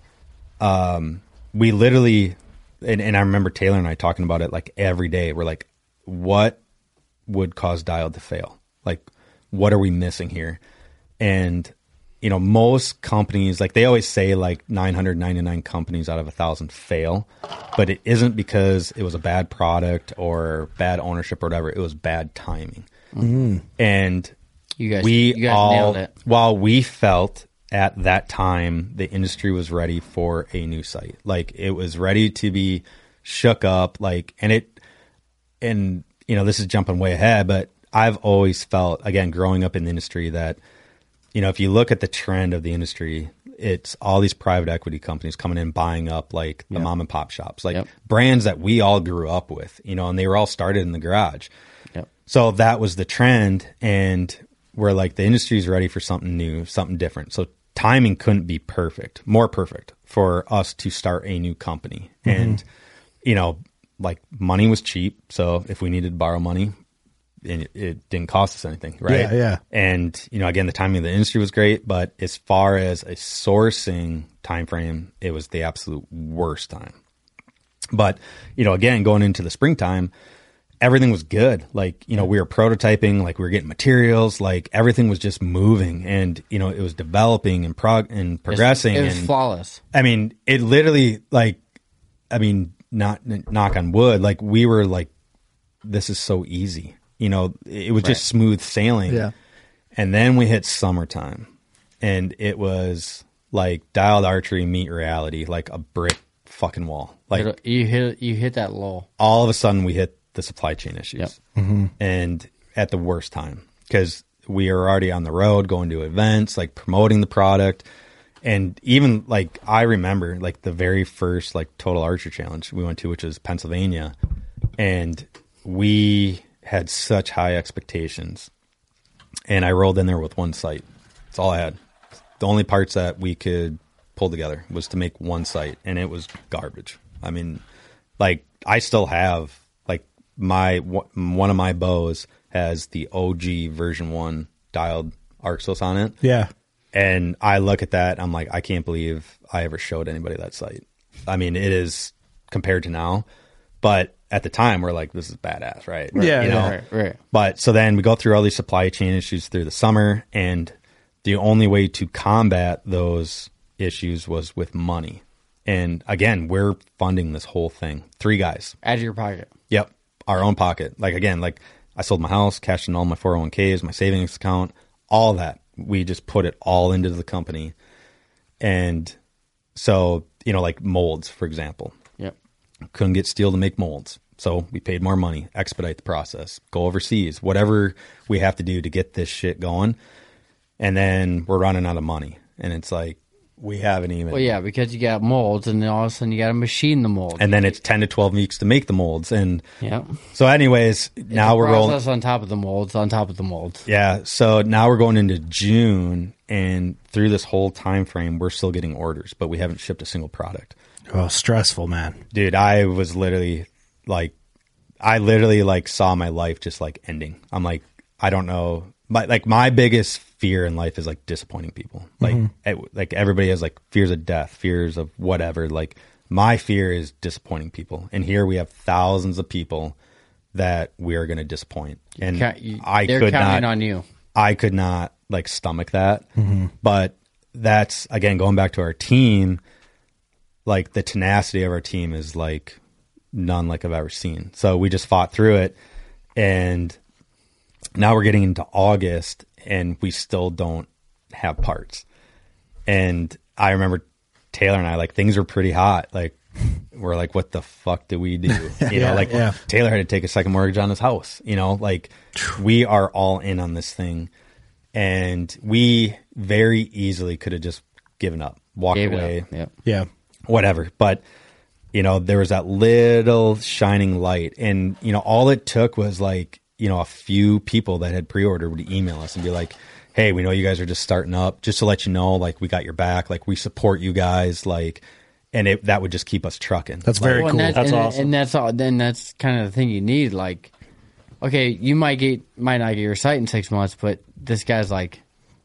um, we literally, and, and I remember Taylor and I talking about it like every day. We're like, what would cause Dialed to fail? Like, what are we missing here? And, you know, most companies, like they always say like nine hundred ninety-nine companies out of a thousand fail, but it isn't because it was a bad product or bad ownership or whatever. It was bad timing. Mm-hmm. And you guys, we you guys all, nailed it. while we felt at that time the industry was ready for a new site, like it was ready to be shook up, like, and it, and you know, this is jumping way ahead, but I've always felt, again, growing up in the industry, that, you know, if you look at the trend of the industry, it's all these private equity companies coming in, buying up like the Yep. mom and pop shops, like Yep. brands that we all grew up with, you know, and they were all started in the garage. Yep. So that was the trend, and we're like, the industry is ready for something new, something different. So timing couldn't be perfect, more perfect for us to start a new company. Mm-hmm. And, you know, like money was cheap. So if we needed to borrow money, it, it didn't cost us anything, right? Yeah, yeah. And, you know, again, the timing of the industry was great, but as far as a sourcing time frame, it was the absolute worst time. But, you know, again, going into the springtime, everything was good. Like, you know, we were prototyping, like we were getting materials, like everything was just moving, and, you know, it was developing and prog and progressing. It was and flawless. I mean, it literally, like, I mean, not knock on wood, like we were like, this is so easy. You know, it was just Right. smooth sailing. Yeah. And then we hit summertime, and it was like Dialed Archery meet reality, like a brick fucking wall. Like It- you hit you hit that lull. all of a sudden we hit the supply chain issues. Yep. Mm-hmm. And at the worst time, because we are already on the road going to events, like promoting the product. And even like, I remember like the very first like Total Archer Challenge we went to, which was Pennsylvania. And we had such high expectations. and I rolled in there with one sight. That's all I had. The only parts that we could pull together was to make one sight, and it was garbage. I mean, like I still have like my one of my bows has the O G version one dialed Arxos on it. Yeah. And I look at that, I'm like, I can't believe I ever showed anybody that sight. I mean, it is compared to now, but at the time we're like, this is badass, right? Yeah, you know? Right, right. But so then we go through all these supply chain issues through the summer, and the only way to combat those issues was with money. And again, we're funding this whole thing. Three guys. Out of your pocket. Yep. Our own pocket. Like, again, like I sold my house, cashed in all my four oh one k's, my savings account, all that. We just put it all into the company. And so, you know, like molds, for example. Yep. Couldn't get steel to make molds. So we paid more money, expedite the process, go overseas, whatever we have to do to get this shit going. And then we're running out of money. And it's like, we haven't even. Well, yeah, because you got molds, and then all of a sudden you got to machine the molds. And then it's ten to twelve weeks to make the molds. And yeah. So anyways, now we're rolling. Process on top of the molds, on top of the molds. Yeah. So now we're going into June, and through this whole time frame, we're still getting orders, but we haven't shipped a single product. Oh, stressful, man. Dude, I was literally like, I literally like saw my life just like ending. I'm like, I don't know. My, like my biggest fear in life is like disappointing people. Like, mm-hmm. it, like everybody has like fears of death, fears of whatever. Like my fear is disappointing people. And here we have thousands of people that we are going to disappoint. And you you, I they're could counting not, on you. I could not like stomach that. Mm-hmm. But that's again, going back to our team, like the tenacity of our team is like none like I've ever seen. So we just fought through it, and now we're getting into August and we still don't have parts. And I remember Taylor and I, like, things were pretty hot. Like, we're like, what the fuck do we do? You yeah, know, like yeah. Taylor had to take a second mortgage on his house, you know, like we are all in on this thing. And we very easily could have just given up, walked Gave away, it up. Yeah. whatever. But, you know, there was that little shining light. And, you know, all it took was like, you know, a few people that had pre-ordered would email us and be like, hey, we know you guys are just starting up. Just to let you know, like, we got your back. Like, we support you guys. Like, and it, that would just keep us trucking. That's very Well, cool. and That's and, awesome. And that's all. Then that's kind of the thing you need. Like, okay, you might get might not get your site in six months, but this guy's like,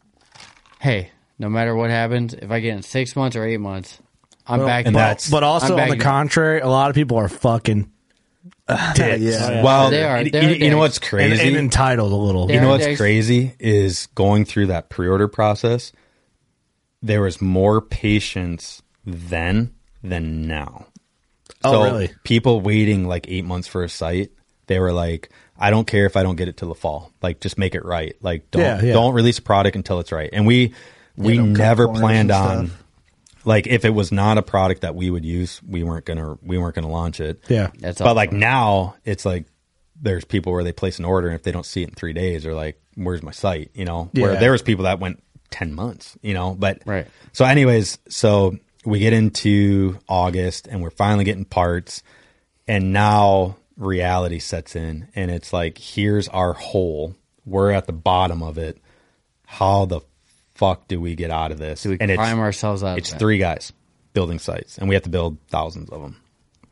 hey, no matter what happens, if I get in six months or eight months, I'm Well, back. and to- that's- But also, I'm on back the to- contrary, a lot of people are fucking dicks. Yeah. Well, They are- you- they're you, you know dicks. what's And, crazy? and entitled a little. They're- You know what's There's- crazy is going through that pre-order process, there was more patience then than now. Oh, So really? people waiting like eight months for a site, they were like, I don't care if I don't get it till the fall. Like, just make it right. Like, don't Yeah, yeah. don't release a product until it's right. And we we don't cut never corners planned and on stuff. like if it was not a product that we would use, we weren't gonna we weren't gonna launch it. Yeah. That's But all. like now, it's like there's people where they place an order and if they don't see it in three days, they're like, "Where's my site?" You know. Where Yeah. there was people that went ten months. You know. But Right. So, anyways, so we get into August and we're finally getting parts, and now reality sets in, and it's like, here's our hole. We're at the bottom of it. How the fuck do we get out of this? Do we and climb ourselves out It's of it? three guys building sites, and we have to build thousands of them.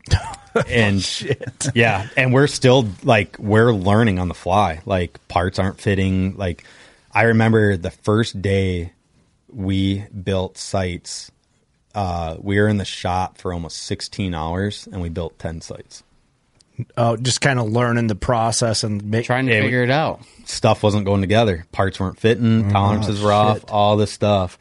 And Shit. yeah, and we're still like we're learning on the fly. Like parts aren't fitting. Like I remember the first day we built sites, uh, we were in the shop for almost sixteen hours, and we built ten sites. Oh, just kind of learning the process and make, trying to Yeah, we- figure it out. Stuff wasn't going together. Parts weren't fitting. Tolerances were off. shit. All this stuff.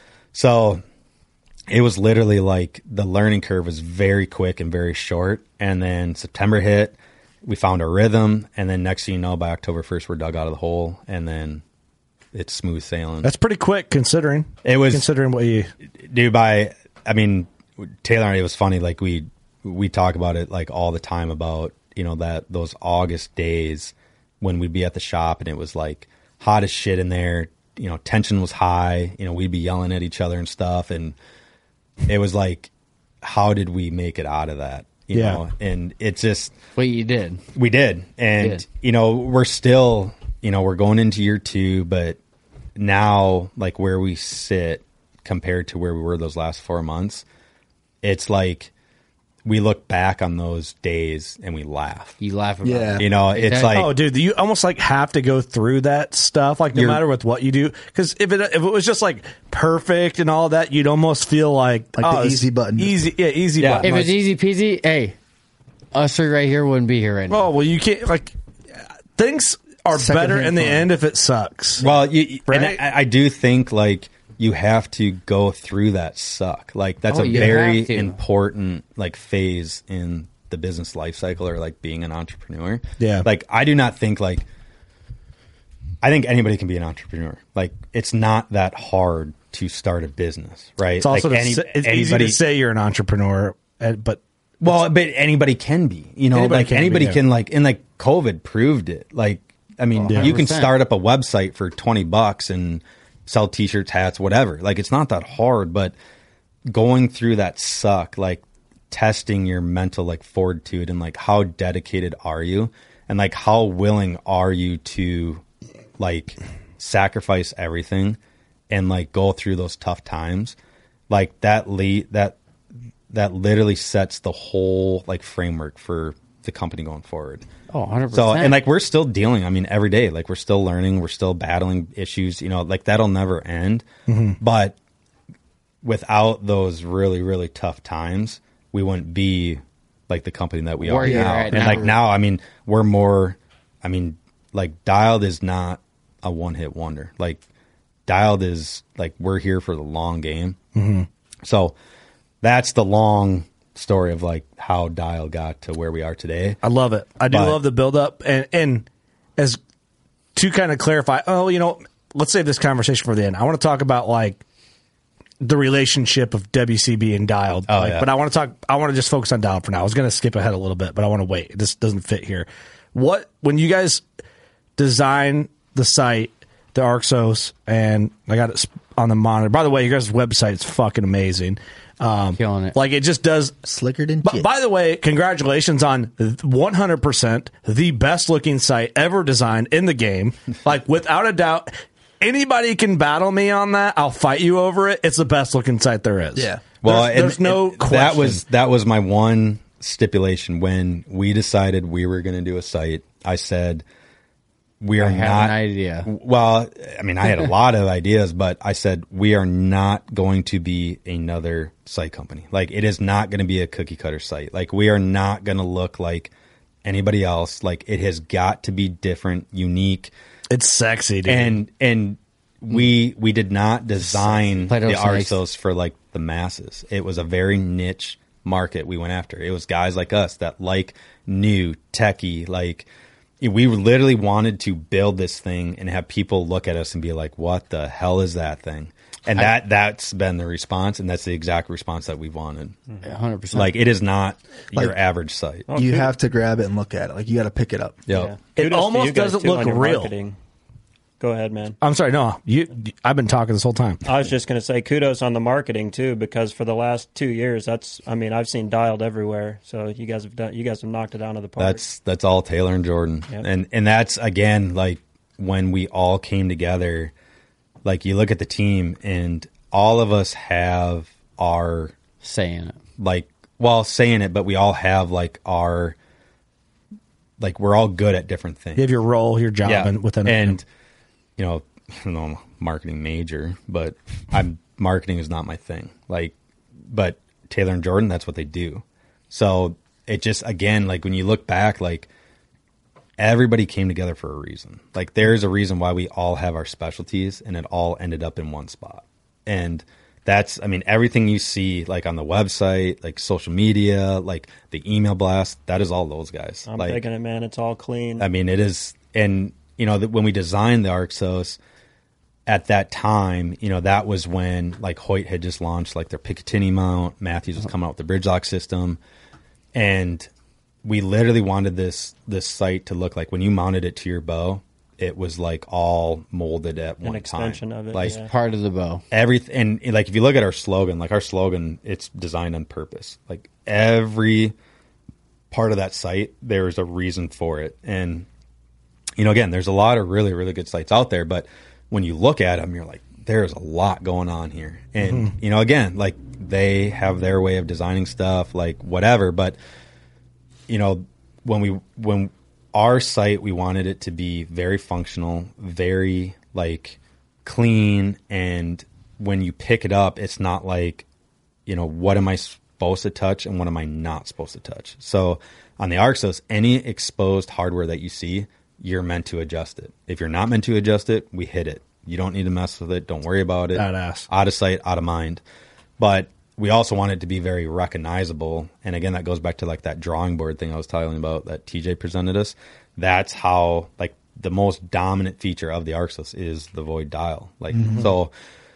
So it was literally like the learning curve was very quick and very short. And then September hit. We found a rhythm. And then next thing you know, by October first, we're dug out of the hole. And then it's smooth sailing. That's pretty quick considering. It was- considering what you. Dude, by, I mean, Taylor and I, it was funny. Like we, we talk about it like all the time about, you know, that those August days when we'd be at the shop and it was like hot as shit in there, you know, tension was high, you know, we'd be yelling at each other and stuff. And it was like, how did we make it out of that? You Yeah. know, and it's just, What you did. we did. And, Good. you know, we're still you know, we're going into year two, but now like where we sit compared to where we were those last four months, it's like we look back on those days and we laugh. You laugh about Yeah. it. You know, it's Exactly. like, Oh, dude, you almost like have to go through that stuff, like no You're- matter with what you do. Because if it if it was just like perfect and all that, you'd almost feel like Like the oh, it's easy button. easy, yeah, easy Yeah. button. If Like, it's easy peasy, hey, us three right here wouldn't be here right now. oh well, you can't like things are Secondhand better in the fun. end if it sucks. well, you, and Right? I, I do think like you have to go through that suck. Like that's Oh, a you very have to. important like phase in the business life cycle or like being an entrepreneur. Yeah. Like I do not think like I think anybody can be an entrepreneur. Like it's not that hard to start a business, right? It's also like to say, it's easy to say you're an entrepreneur, uh, but Well, but anybody can be, you know, Anybody like can be, anybody yeah. can like, and like COVID proved it. Like, I mean, Yeah. you can one hundred percent. start up a website for twenty bucks and sell t-shirts, hats, whatever. Like, it's not that hard, but going through that suck, like testing your mental like fortitude and like how dedicated are you and like how willing are you to like sacrifice everything and like go through those tough times. Like that lead that that literally sets the whole like framework for the company going forward. Oh, one hundred percent. So, and like we're still dealing, I mean, every day, like we're still learning, we're still battling issues, you know, like that'll never end. But without those really, really tough times, we wouldn't be like the company that we Where are you're now. at And now. like now, I mean, we're more, I mean, like Dialed is not a one hit wonder. Like Dialed is like, we're here for the long game. So that's the long story of like how Dial got to where we are today. I love it. I do But- love the build up and and as to kind of clarify. Oh, you know, let's save this conversation for the end. I want to talk about like the relationship of W C B and Dialed. Oh, Like, yeah. But I want to talk. I want to just focus on Dialed for now. I was going to skip ahead a little bit, but I want to wait. This doesn't fit here. What when you guys design the site, the Arxos, and I got it sp- on the monitor. By the way, your guys' website is fucking amazing. Um, Killing it. Like it just does. Slicker than But shit. by the way, congratulations on one hundred percent the best looking site ever designed in the game. Like without a doubt, anybody can battle me on that. I'll fight you over it. It's the best looking site there is. Yeah. Well, there's, and- there's no and question. That was that was my one stipulation when we decided we were going to do a site. I said we are I have not an idea. Well, I mean, I had a lot of ideas, but I said we are not going to be another site company. Like it is not going to be a cookie cutter site. Like we are not going to look like anybody else. Like it has got to be different, unique, It's sexy, dude. and and we we did not design Play-Doh the snakes. Arxos for like the masses. It was a very niche market we went after. It was guys like us that like new techie. Like we literally wanted to build this thing and have people look at us and be like, "What the hell is that thing?" And that that's been the response, and that's the exact response that we wanted. one hundred percent. Like it is not your Like- average site. you have to grab it and look at it. Like you got to pick it up. Yep. Yeah. It Kudos to almost you guys, doesn't too, look on your real. marketing. Go ahead, man. I'm sorry. No, you. I've been talking this whole time. I was just going to say kudos on the marketing too, because for the last two years, that's I mean I've seen Dialed everywhere. So you guys have done you guys have knocked it out of the park. That's that's all Taylor and Jordan, Yep. and and that's again like when we all came together. Like you look at the team, and all of us have our saying it. like well saying it, but we all have like our like we're all good at different things. You have your role, your job, and within it. and you know, I don't know, I'm a marketing major, but I'm marketing is not my thing. Like, but Taylor and Jordan, that's what they do. So it just again, like when you look back, like everybody came together for a reason. Like there's a reason why we all have our specialties, and it all ended up in one spot. And that's, I mean, everything you see like on the website, like social media, like the email blast, that is all those guys. I'm like, taking it, man. It's all clean. I mean, it is, and you know, that when we designed the Arxos at that time, you know, that was when like Hoyt had just launched like their Picatinny mount, Matthews was coming out with the bridge lock system, and we literally wanted this this site to look like when you mounted it to your bow, it was like all molded at An one extension time. of it, like yeah. Part of the bow. everything, and like if you look at our slogan, like our slogan, it's designed on purpose. Like every part of that site, there is a reason for it, and you know, again, there's a lot of really, really good sights out there, but when you look at them, you're like, there's a lot going on here. And, mm-hmm. you know, again, like they have their way of designing stuff, like whatever. But, you know, when we, when our sight, we wanted it to be very functional, very like clean. And when you pick it up, it's not like, you know, what am I supposed to touch and what am I not supposed to touch? So on the Arxos, any exposed hardware that you see, you're meant to adjust it. If you're not meant to adjust it, we hit it. You don't need to mess with it. Don't worry about it. Badass. Out of sight, out of mind. But we also want it to be very recognizable. And again, that goes back to like that drawing board thing I was telling about that T J presented us. That's how, like, the most dominant feature of the Arxos is the void dial. Like, mm-hmm. so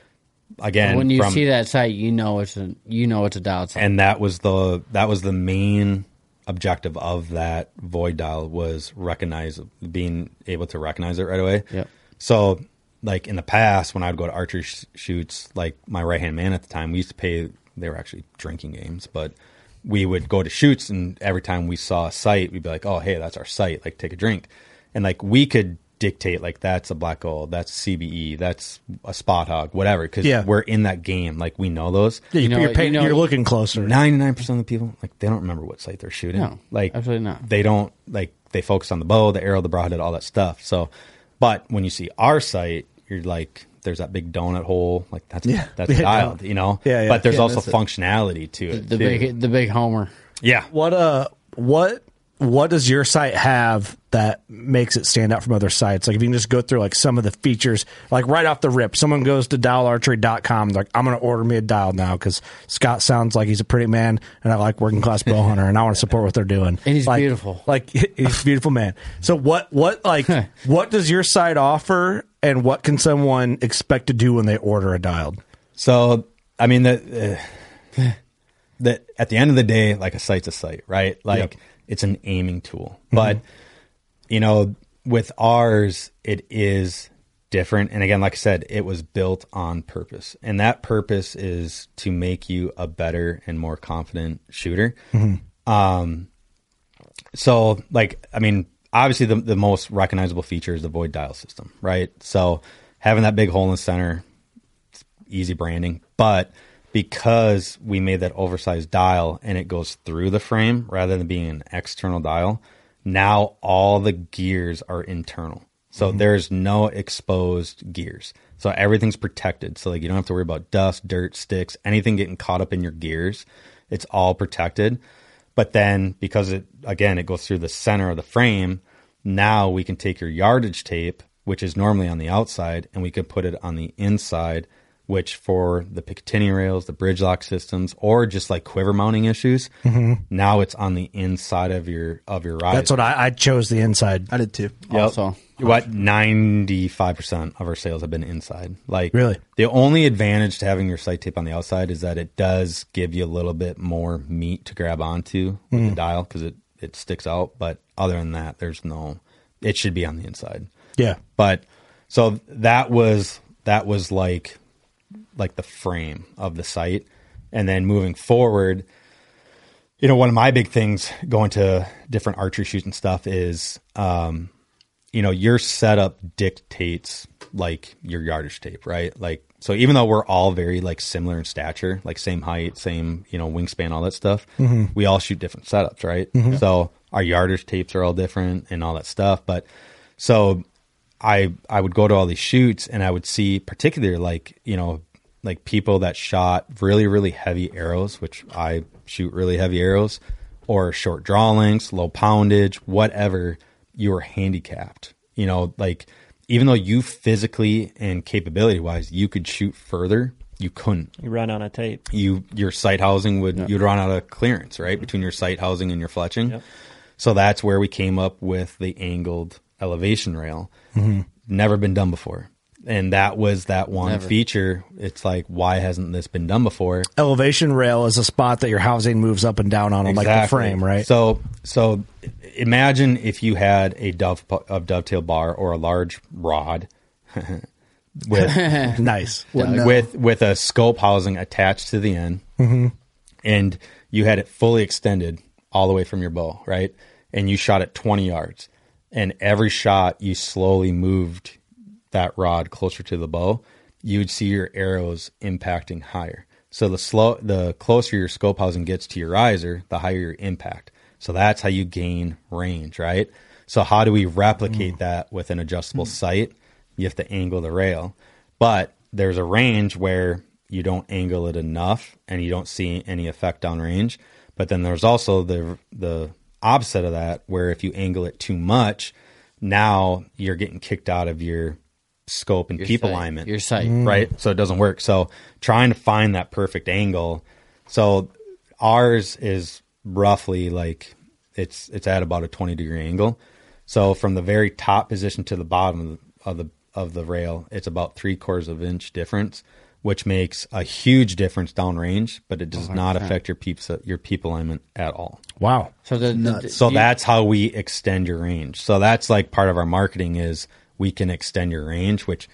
again, when you from, see that sight, you know it's a you know it's a dial sight. And that was the that was the main objective of that void dial, was recognize being able to recognize it right away. Yep. So like in the past when I'd go to archery sh- shoots, like my right hand man at the time, we used to pay, they were actually drinking games, but we would go to shoots and every time we saw a sight, we'd be like, oh, hey, that's our sight, like take a drink. And like we could dictate like that's a black gold, that's C B E, that's a spot hog, whatever, because yeah. we're in that game, like we know those. Yeah, you know, you're, paying, you know, you're looking closer. ninety-nine percent of the people, like they don't remember what sight they're shooting. No, like absolutely not. They don't, like they focus on the bow, the arrow, the broadhead, all that stuff. So, but when you see our sight, you're like, there's that big donut hole, like that's yeah. that's yeah, dialed, no. you know. Yeah, yeah. But there's yeah, also functionality it. to it. The too. big the big homer. Yeah. What uh what what does your site have that makes it stand out from other sites? Like if you can just go through like some of the features, like right off the rip, someone goes to dial archery dot com, like I'm going to order me a dial now because Scott sounds like he's a pretty man and I like working class bow hunter and I want to support what they're doing. And he's like, beautiful. Like he's a beautiful man. So what what like what does your site offer and what can someone expect to do when they order a dial? So I mean that uh, that at the end of the day, like a sight's a sight, right? Like. Yep. It's an aiming tool. But, mm-hmm. you know, with ours, it is different. And again, like I said, it was built on purpose. And that purpose is to make you a better and more confident shooter. Mm-hmm. Um, so, like, I mean, obviously the, the most recognizable feature is the void dial system, right? So having that big hole in the center, it's easy branding. But because we made that oversized dial and it goes through the frame rather than being an external dial, now all the gears are internal. So mm-hmm. there's no exposed gears. So everything's protected. So like you don't have to worry about dust, dirt, sticks, anything getting caught up in your gears. It's all protected. But then because it, again, it goes through the center of the frame, now we can take your yardage tape, which is normally on the outside, and we could put it on the inside, which for the Picatinny rails, the bridge lock systems, or just like quiver mounting issues, mm-hmm. now it's on the inside of your of your ride. That's what I, I chose, the inside. I did too. Yep. Also, what ninety-five percent of our sales have been inside. Like really, the only advantage to having your sight tape on the outside is that it does give you a little bit more meat to grab onto with mm. the dial because it it sticks out. But other than that, there's no. It should be on the inside. Yeah. But so that was that was like. like the frame of the site. And then moving forward, you know, one of my big things going to different archery shoots and stuff is, um, you know, your setup dictates like your yardage tape, right? Like, so even though we're all very like similar in stature, like same height, same, you know, wingspan, all that stuff, mm-hmm. we all shoot different setups, right? Mm-hmm. So our yardage tapes are all different and all that stuff. But so I, I would go to all these shoots and I would see particularly like, you know, like people that shot really, really heavy arrows, which I shoot really heavy arrows, or short draw lengths, low poundage, whatever, you were handicapped. You know, like even though you physically and capability wise, you could shoot further, you couldn't. You run out of tape. You your sight housing would yep. you'd run out of clearance, right? Between your sight housing and your fletching. Yep. So that's where we came up with the angled elevation rail. Mm-hmm. Never been done before. And that was that one Never. feature. It's like, why hasn't this been done before? Elevation rail is a spot that your housing moves up and down on, exactly. like the frame, right? So, so imagine if you had a dove a dovetail bar or a large rod with nice with with a scope housing attached to the end, mm-hmm. and you had it fully extended all the way from your bow, right? And you shot it twenty yards. and every shot you slowly moved that rod closer to the bow, you would see your arrows impacting higher. So the slow, the closer your scope housing gets to your riser, the higher your impact. So that's how you gain range, right? So how do we replicate mm. that with an adjustable mm. sight? You have to angle the rail. But there's a range where you don't angle it enough and you don't see any effect on range. But then there's also the the opposite of that, where if you angle it too much, now you're getting kicked out of your scope and your peep sight. alignment. Your sight. Mm. Right? So it doesn't work. So trying to find that perfect angle. So ours is roughly like it's it's at about a twenty degree angle. So from the very top position to the bottom of the of the rail, it's about three quarters of an inch difference, which makes a huge difference downrange, but it does not affect your peep your peep alignment at all. Wow. So the, the so you, that's how we extend your range. So that's like part of our marketing is we can extend your range, which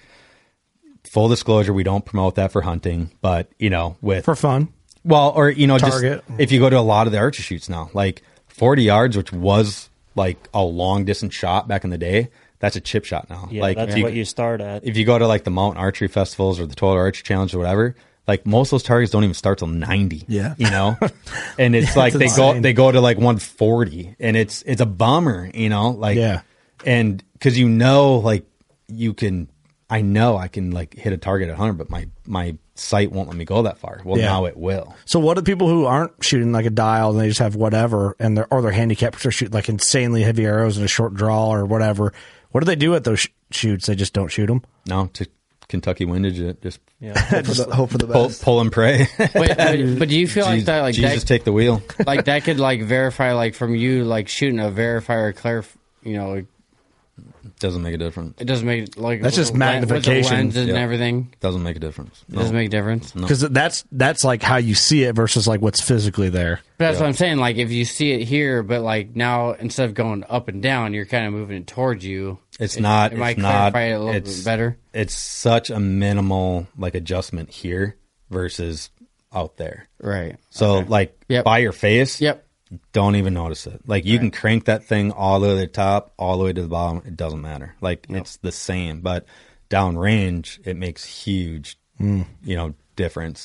full disclosure, we don't promote that for hunting, but you know, with for fun. Well, or you know, Target. just if you go to a lot of the archery shoots now, like forty yards, which was like a long distance shot back in the day, that's a chip shot now. Yeah, like that's you, what you start at. If you go to like the mountain archery festivals or the Total Archery Challenge or whatever, like most of those targets don't even start till ninety. Yeah, you know, and it's like they insane. go they go to like one forty, and it's it's a bummer, you know, like yeah, and because you know, like you can, I know I can like hit a target at one hundred, but my my sight won't let me go that far. Well, yeah. now it will. So what do people who aren't shooting like a dial and they just have whatever, and they're or they're handicapped or shoot like insanely heavy arrows and a short draw or whatever? What do they do at those sh- shoots? They just don't shoot them? No, to Kentucky windage it. Just yeah. hope, for the, hope for the pull, best. Pull and pray. Wait, but, but do you feel Jesus, like that? Like Jesus, that, take the wheel. Like that could like verify, like from you, like shooting a verifier, clarif, you know. Like, doesn't make a difference. It doesn't make like that's just with magnification with the lens and yep. everything. Doesn't make a difference. It no. doesn't make a difference because no. that's that's like how you see it versus like what's physically there. But that's yeah. what I'm saying. Like if you see it here, but like now instead of going up and down, you're kind of moving it towards you. It's it, not. It it's might not. clarify it a little it's, bit better. It's such a minimal like adjustment here versus out there. Right. So okay. like yep. by your face. Yep. Don't even notice it. Like you right. can crank that thing all the way to the top, all the way to the bottom. It doesn't matter. Like yep. it's the same, but downrange, it makes huge, mm. you know, difference.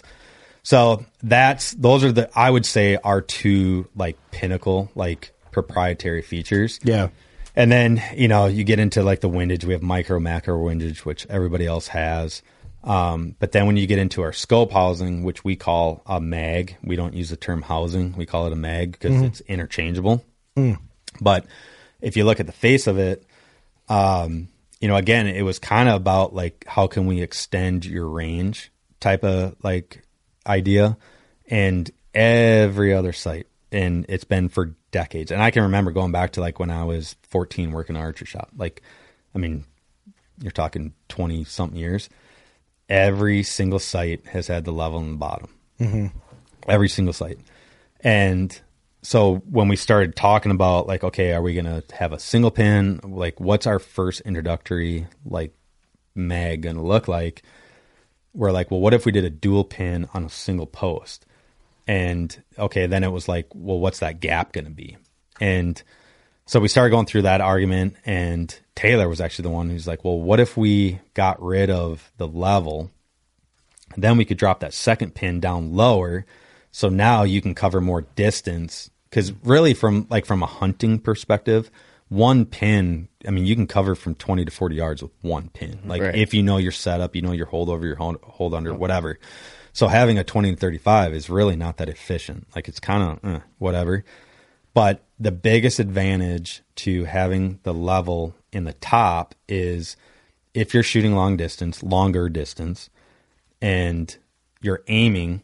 So that's, those are the, I would say our two like pinnacle, like proprietary features. Yeah. And then, you know, you get into like the windage, we have micro macro windage, which everybody else has. Um, but then when you get into our scope housing, which we call a mag, we don't use the term housing. We call it a mag because mm-hmm. it's interchangeable. Mm. But if you look at the face of it, um, you know, again, it was kind of about like, how can we extend your range type of like idea, and every other site. And it's been for decades. And I can remember going back to like when I was fourteen working an archery shop. Like, I mean, you're talking twenty something years. Every single site has had the level in the bottom. Mm-hmm. Every single site. And so when we started talking about like, okay, are we going to have a single pin? Like what's our first introductory like mag going to look like? We're like, well, what if we did a dual pin on a single post? And okay, then it was like, well, what's that gap going to be? And so we started going through that argument, and Taylor was actually the one who's like, well, what if we got rid of the level? Then we could drop that second pin down lower. So now you can cover more distance. Because really from like from a hunting perspective, one pin, I mean, you can cover from twenty to forty yards with one pin. Like right. if you know your setup, you know your hold over, your hold, hold under, whatever. So having a twenty to thirty-five is really not that efficient. Like it's kind of eh, whatever. But the biggest advantage to having the level in the top is if you're shooting long distance, longer distance, and you're aiming,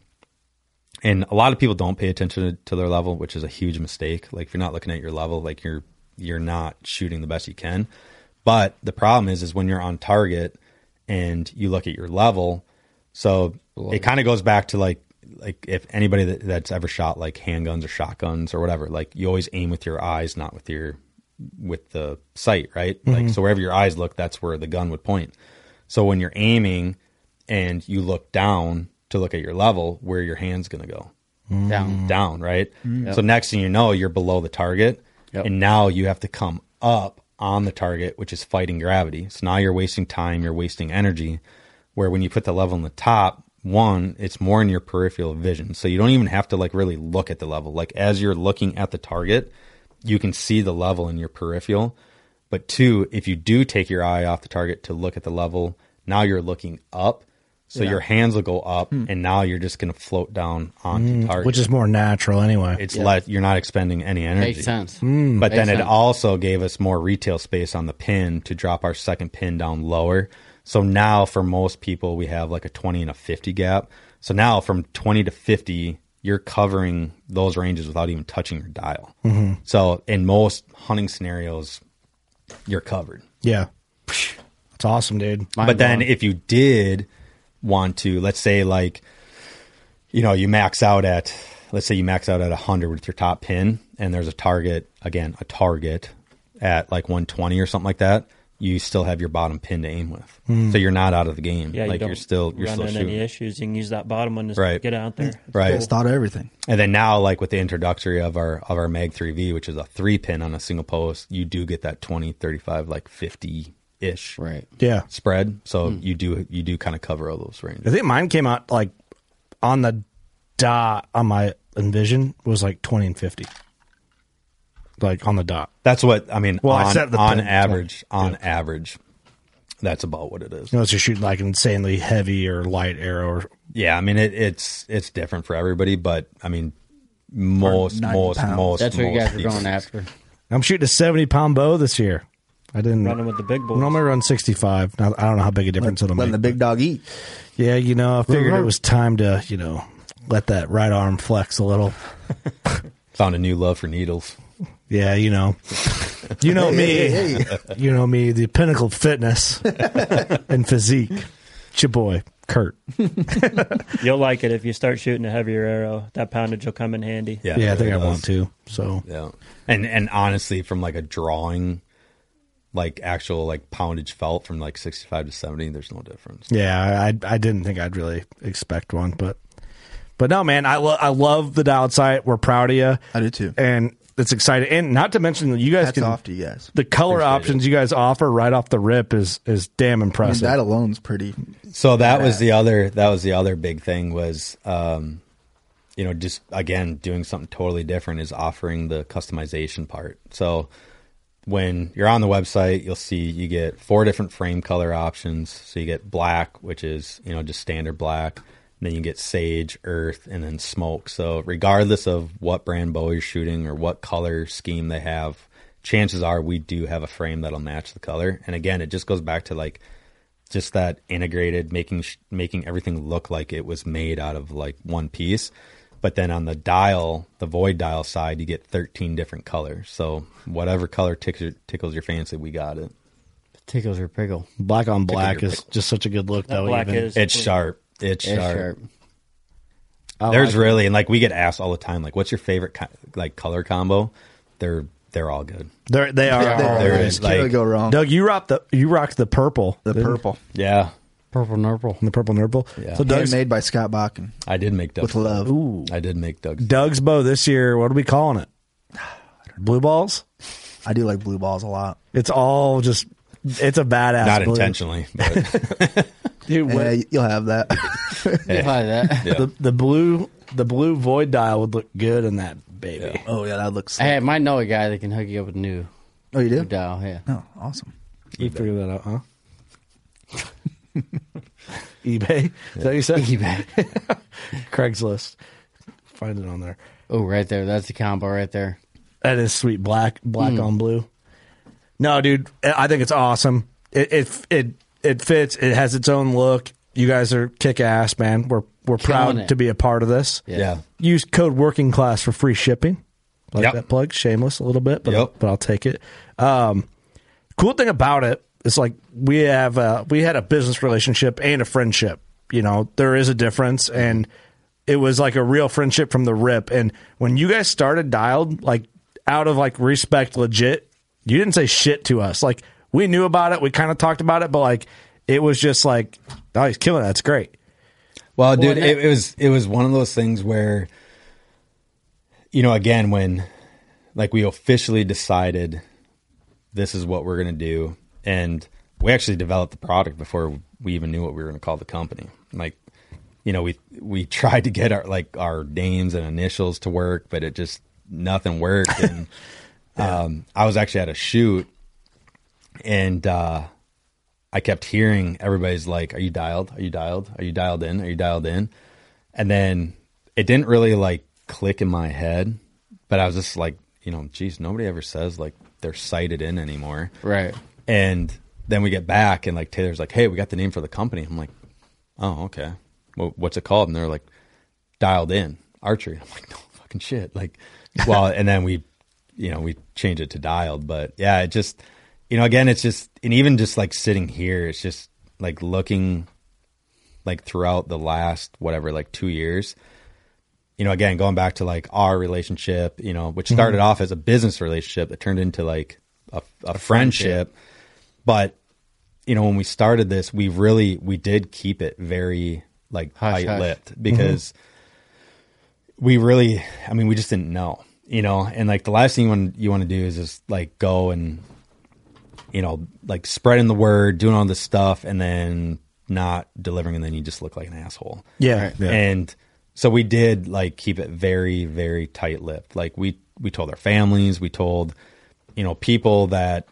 and a lot of people don't pay attention to their level, which is a huge mistake. Like if you're not looking at your level, like you're you're not shooting the best you can. But the problem is, is when you're on target and you look at your level, so it kind of goes back to like, like if anybody that, that's ever shot like handguns or shotguns or whatever, like you always aim with your eyes, not with your, with the sight, right? Mm-hmm. Like, so wherever your eyes look, that's where the gun would point. So when you're aiming and you look down to look at your level, where your hand's going to go? Down. Down, right? Mm-hmm. So next thing you know, you're below the target. Yep. And now you have to come up on the target, which is fighting gravity. So now you're wasting time, you're wasting energy. Where when you put the level in the top, one, it's more in your peripheral vision. So you don't even have to like really look at the level. Like as you're looking at the target, you can see the level in your peripheral. But two, if you do take your eye off the target to look at the level, now you're looking up. So Yeah. your hands will go up, hmm. and now you're just going to float down onto Mm, target. which is more natural anyway. It's Yeah. less, you're not expending any energy. Makes sense. Mm. But then Makes it sense. also gave us more retail space on the pin to drop our second pin down lower. So now for most people, we have like a twenty and a fifty gap. So now from twenty to fifty, you're covering those ranges without even touching your dial. Mm-hmm. So in most hunting scenarios, you're covered. Yeah. It's awesome, dude. Mind But then blown. if you did want to, let's say like, you know, you max out at, let's say you max out at one hundred with your top pin, and there's a target, again, a target at like one twenty or something like that, you still have your bottom pin to aim with. Mm. So you're not out of the game. Yeah, like you don't you're still, you're run still into shooting. any issues. You can use that bottom one to Right. get out there. It's Right. It's thought of everything. And then now, like with the introductory of our of our Mag three V, which is a three pin on a single post, you do get that twenty, thirty-five, like fifty ish Right. Yeah. spread. So you do you do kind of cover all those ranges. I think mine came out like on the dot on my Envision was like twenty and fifty. Like on the dot. That's what I mean. Well, I on set the on pin, average, yeah. on average, that's about what it is. Unless you're shooting like an insanely heavy or light arrow or Yeah, I mean it, it's it's different for everybody, but I mean most ninety most pounds. most That's what you most guys were people- going after. I'm shooting a seventy pound bow this year. I didn't Running with the big boys. normally run sixty-five. Now, I don't know how big a difference it'll Letting make. the big dog eat. Yeah, you know, I figured it was time to, you know, let that right arm flex a little. Found a new love for needles. Yeah, you know. You know me. Hey, hey, You know me, the pinnacle of fitness and physique. It's your boy, Kurt. You'll like it if you start shooting a heavier arrow. That poundage will come in handy. Yeah, Yeah, I it think I really want does. to. So Yeah, and and honestly, from like a drawing, like actual like poundage felt from like sixty-five to seventy, there's no difference. yeah, I I didn't think I'd really expect one, but but no, man, I lo- I love the dialed sight. We're proud of you. I do too. And it's exciting, and not to mention that you guys Hats can off to you guys. the color Appreciate options you guys offer right off the rip is is damn I mean, impressive. that alone's pretty. So that was Badass. the other that was the other big thing was, um, you know, just again doing something totally different is offering the customization part. So when you're on the website, you'll see you get four different frame color options. So you get black, which is, you know, just standard black. And then you get sage, earth, and then smoke. So regardless of what brand bow you're shooting or what color scheme they have, chances are we do have a frame that'll match the color. And again, it just goes back to like just that integrated, making sh- making everything look like it was made out of like one piece. But then on the dial, the void dial side, you get thirteen different colors. So whatever color tickles, tickles your fancy, we got it. Tickles your pickle. Black on black your is pick. just such a good look, That though. black even. is It's sharp. It's, It's sharp. sharp. I There's like it. really, and like we get asked all the time, like, what's your favorite co- like color combo? They're they're all good. They're, they are. They are. all There right. is, Can't really like- go wrong. Doug, you rock the you rock the purple, The didn't- purple. Yeah, Purple nurple. the purple nurple. Yeah. So Doug's Handmade by Scott Bakken I did make Doug's. with love. ooh, I did make Doug's. Doug's bow this year. What are we calling it? Blue balls. I do like blue balls a lot. It's all just. It's a badass. Not blue. intentionally, but dude. Yeah, When, you'll have that. You'll buy that. yeah. the the blue the blue void dial would look good in that baby. Yeah. Oh yeah, that looks. Hey, I might know a guy that can hook you up with a new, Oh, you new do? dial. Yeah. Oh, awesome. You figured that out, huh? eBay. Is that what you said? eBay. Craigslist. Find it on there. Oh, right there. That's the combo right there. That is sweet. Black, black on blue. No, dude, I think it's awesome. It it it it fits. It has its own look. You guys are kick ass, man. We're we're proud it. to be a part of this. Yeah. yeah. Use code working class for free shipping. Like Yep. that plug, shameless a little bit, but Yep. but I'll take it. Um, cool thing about it is like we have uh, we had a business relationship and a friendship. You know, there is a difference, and it was like a real friendship from the rip. And when you guys started Dialed, like out of like respect, legit, you didn't say shit to us. Like we knew about it, we kind of talked about it, but like it was just like, oh, he's killing it. That's great. Well, dude, Well, it, it was it was one of those things where, you know, again, when like we officially decided this is what we're going to do. And we actually developed the product before we even knew what we were going to call the company. Like, you know, we we tried to get our like our names and initials to work, but it just nothing worked. And yeah. um, I was actually at a shoot, and uh, I kept hearing everybody's like, "Are you dialed? Are you dialed? Are you dialed in? Are you dialed in?" And then it didn't really like click in my head, but I was just like, you know, geez, nobody ever says like they're sighted in anymore, right? And then we get back, and like Taylor's like, "Hey, we got the name for the company." I'm like, "Oh, okay. Well, what's it called?" And they're like, "Dialed In Archery." I'm like, "No fucking shit." Like, well, and then we, you know, we changed it to Dialed. But yeah, it just, you know, again, it's just, and even just like sitting here, it's just like looking like throughout the last whatever, like two years, you know, again, going back to like our relationship, you know, which started mm-hmm. off as a business relationship that turned into like a, a, a friendship. friendship. But, you know, when we started this, we really, we did keep it very like tight-lipped because mm-hmm. we really, I mean, we just didn't know, you know, and like the last thing you want, you want to do is just like go and, you know, like spreading the word, doing all this stuff and then not delivering. And then you just look like an asshole. Yeah. yeah. And so we did like keep it very, very tight-lipped. Like we, we told our families, we told, you know, people that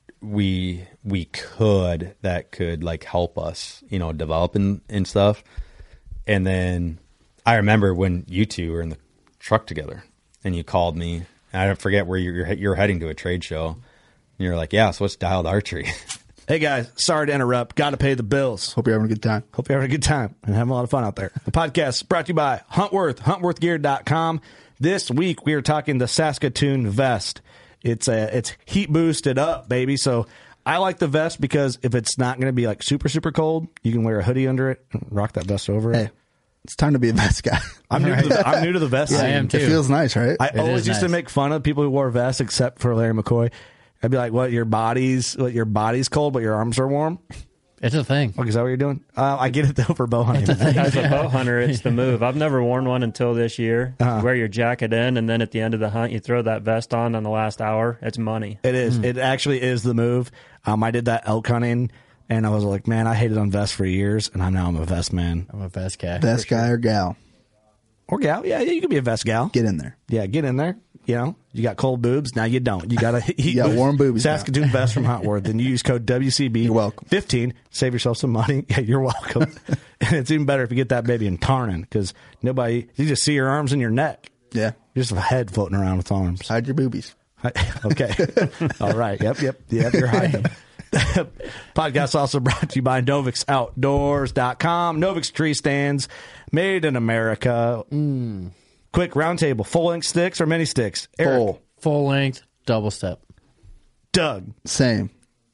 we we could that could like help us, you know, develop and, and stuff. And then I remember when you two were in the truck together and you called me, and I forget where you're you're heading to a trade show, and you're like, "Yeah, so what's Dialed Archery?" Hey guys, sorry to interrupt. Got to pay the bills. Hope you're having a good time. Hope you're having a good time and having a lot of fun out there. The podcast is brought to you by Huntworth, huntworth gear dot com. This week we are talking the Saskatoon vest. It's a, it's heat boosted up, baby. So I like the vest because if it's not going to be like super, super cold, you can wear a hoodie under it and rock that vest over it. Hey, it's time to be a vest guy. I'm new, to, the, I'm new to the vest. Yeah, I am too. It feels nice, right? I it always used nice. to make fun of people who wore vests except for Larry McCoy. I'd be like, what, your body's, what, your body's cold, but your arms are warm? It's a thing. Okay, is that what you're doing? Uh, I get it, though, for bow hunting. As a bow hunter, it's the move. I've never worn one until this year. Uh-huh. You wear your jacket in, and then at the end of the hunt, you throw that vest on on the last hour. It's money. It is. Mm. It actually is the move. Um, I did that elk hunting, and I was like, man, I hated on vests for years, and I'm now I'm a vest man. I'm a vest guy. Vest guy or gal. Or gal. Yeah, yeah, you could be a vest gal. Get in there. Yeah, get in there. You know, you got cold boobs. Now you don't. You got a heat you got warm boobies. Saskatoon now. vest from Huntworth. And you use code W C B. You're welcome. fifteen. Save yourself some money. Yeah, you're welcome. And it's even better if you get that baby in tarnin because nobody, you just see your arms and your neck. Yeah. You're just a head floating around with arms. Hide your boobies. Okay. All right. Yep, yep. Yep, you're hiding them. Podcast also brought to you by Novix Outdoors dot com. Novix tree stands made in America. Mm. Quick roundtable. Full length sticks or mini sticks? Eric. Full. Full length, double step. Doug. Same.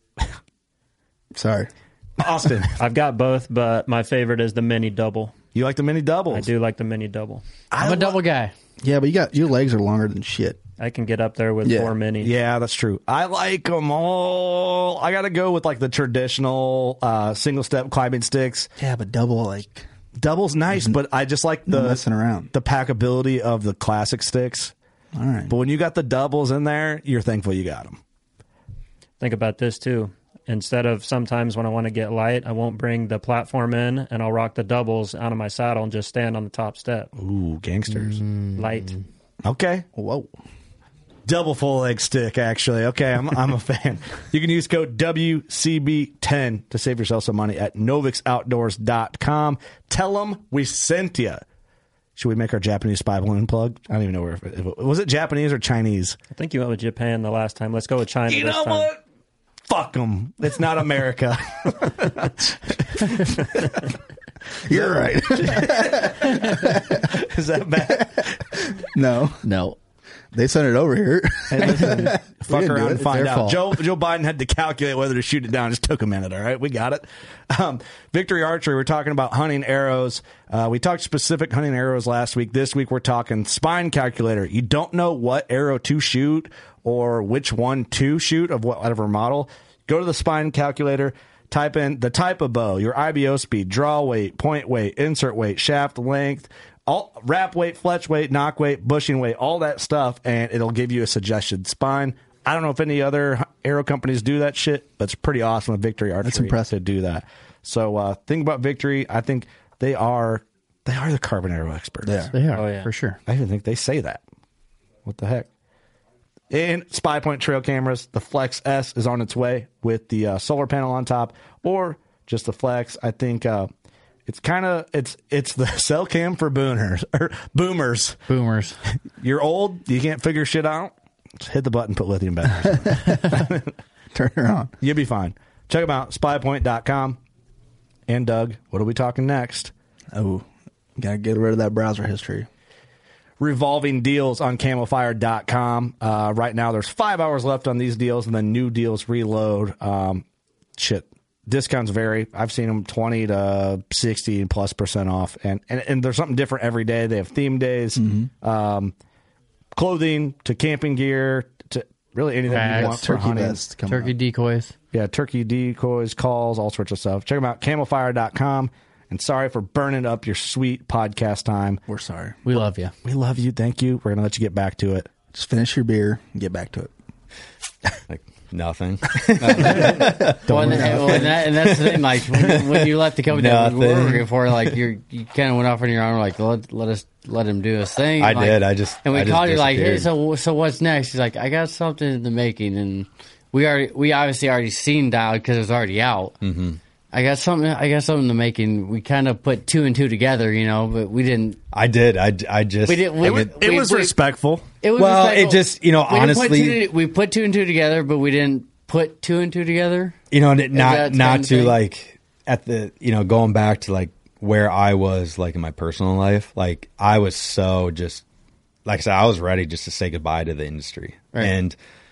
Sorry. Austin. I've got both, but my favorite is the mini double. You like the mini doubles? I do like the mini double. I'm I a double guy. Yeah, but you got your legs are longer than shit. I can get up there with Yeah. four minis. Yeah, that's true. I like them all. I got to go with like the traditional uh, single step climbing sticks. Yeah, but double like Double's nice, but I just like the no messing around. the packability of the classic sticks. All right. But when you got the doubles in there, you're thankful you got them. Think about this too. Instead of sometimes when I want to get light, I won't bring the platform in, and I'll rock the doubles out of my saddle and just stand on the top step. Ooh, gangsters. Light. Okay. Whoa. Double full leg stick, actually. Okay, I'm I'm a fan. You can use code W C B ten to save yourself some money at Novix Outdoors dot com. Tell them we sent you. Should we make our Japanese spy balloon plug? I don't even know where. If it, if it, was it Japanese or Chinese? I think you went with Japan the last time. Let's go with China You this know time. what? Fuck them. It's not America. You're right. Is that bad? No. No. They sent it over here. Hey, listen, fuck didn't do around it. and It's find their out. fault. Joe Joe Biden had to calculate whether to shoot it down. It just took a minute. All right, we got it. Um, Victory Archery. We're talking about hunting arrows. Uh, we talked specific hunting arrows last week. This week we're talking spine calculator. You don't know what arrow to shoot or which one to shoot of whatever model. Go to the spine calculator. Type in the type of bow, your I B O speed, draw weight, point weight, insert weight, shaft length, all wrap weight, fletch weight, knock weight, bushing weight, all that stuff, and it'll give you a suggested spine. I don't know if any other arrow companies do that shit, but it's pretty awesome with Victory Archery. That's impressive to do that. So uh, think about Victory. I think they are they are the carbon arrow experts. Yeah. They are Oh, yeah. for sure. I even think they say that. What the heck? And Spy Point trail cameras, the Flex S is on its way with the uh, solar panel on top, or just the Flex. I think uh, it's kind of it's it's the cell cam for boomers or boomers. Boomers. You're old, you can't figure shit out. Just hit the button, put lithium batteries. Turn her on. You'll be fine. Check them out, spy point dot com. And Doug, what are we talking next? Oh, gotta get rid of that browser history. Revolving deals on camo fire dot com. Uh, right now, there's five hours left on these deals, and then new deals reload. Um, shit, discounts vary. I've seen them twenty to sixty plus percent off, and, and, and there's something different every day. They have theme days, Mm-hmm. um, clothing to camping gear to really anything Bags, you want for turkey hunting. vest coming Turkey up. decoys. Yeah, turkey decoys, calls, all sorts of stuff. Check them out, camo fire dot com. And sorry for burning up your sweet podcast time. We're sorry. We love you. We love you. Thank you. We're going to let you get back to it. Just finish your beer and get back to it. Like nothing. Well, and, well, and, that, and that's the thing. Like when, when you left the company that we were Nothing. working for, like you're, you kind of went off on your own. Like let, let us let him do his thing. I Like, did. I just and we I just called you like, hey, disappeared. so so what's next? He's like, I got something in the making, and we already we obviously already seen Dialed because it was already out. Mm-hmm. I got something. I got something in the making. We kind of put two and two together, you know, but we didn't. I did. I, I just. We didn't. We, I memean, It we- was we- respectful. It was Well, respectful. it just, you know, We didn't put honestly- two- we put two and two together, but we didn't put two and two together. you know, not that not kind of to thing? like at the you know going back to like where I was like in my personal life, like I was so just like I said, I was ready just to say goodbye to the industry, Right. and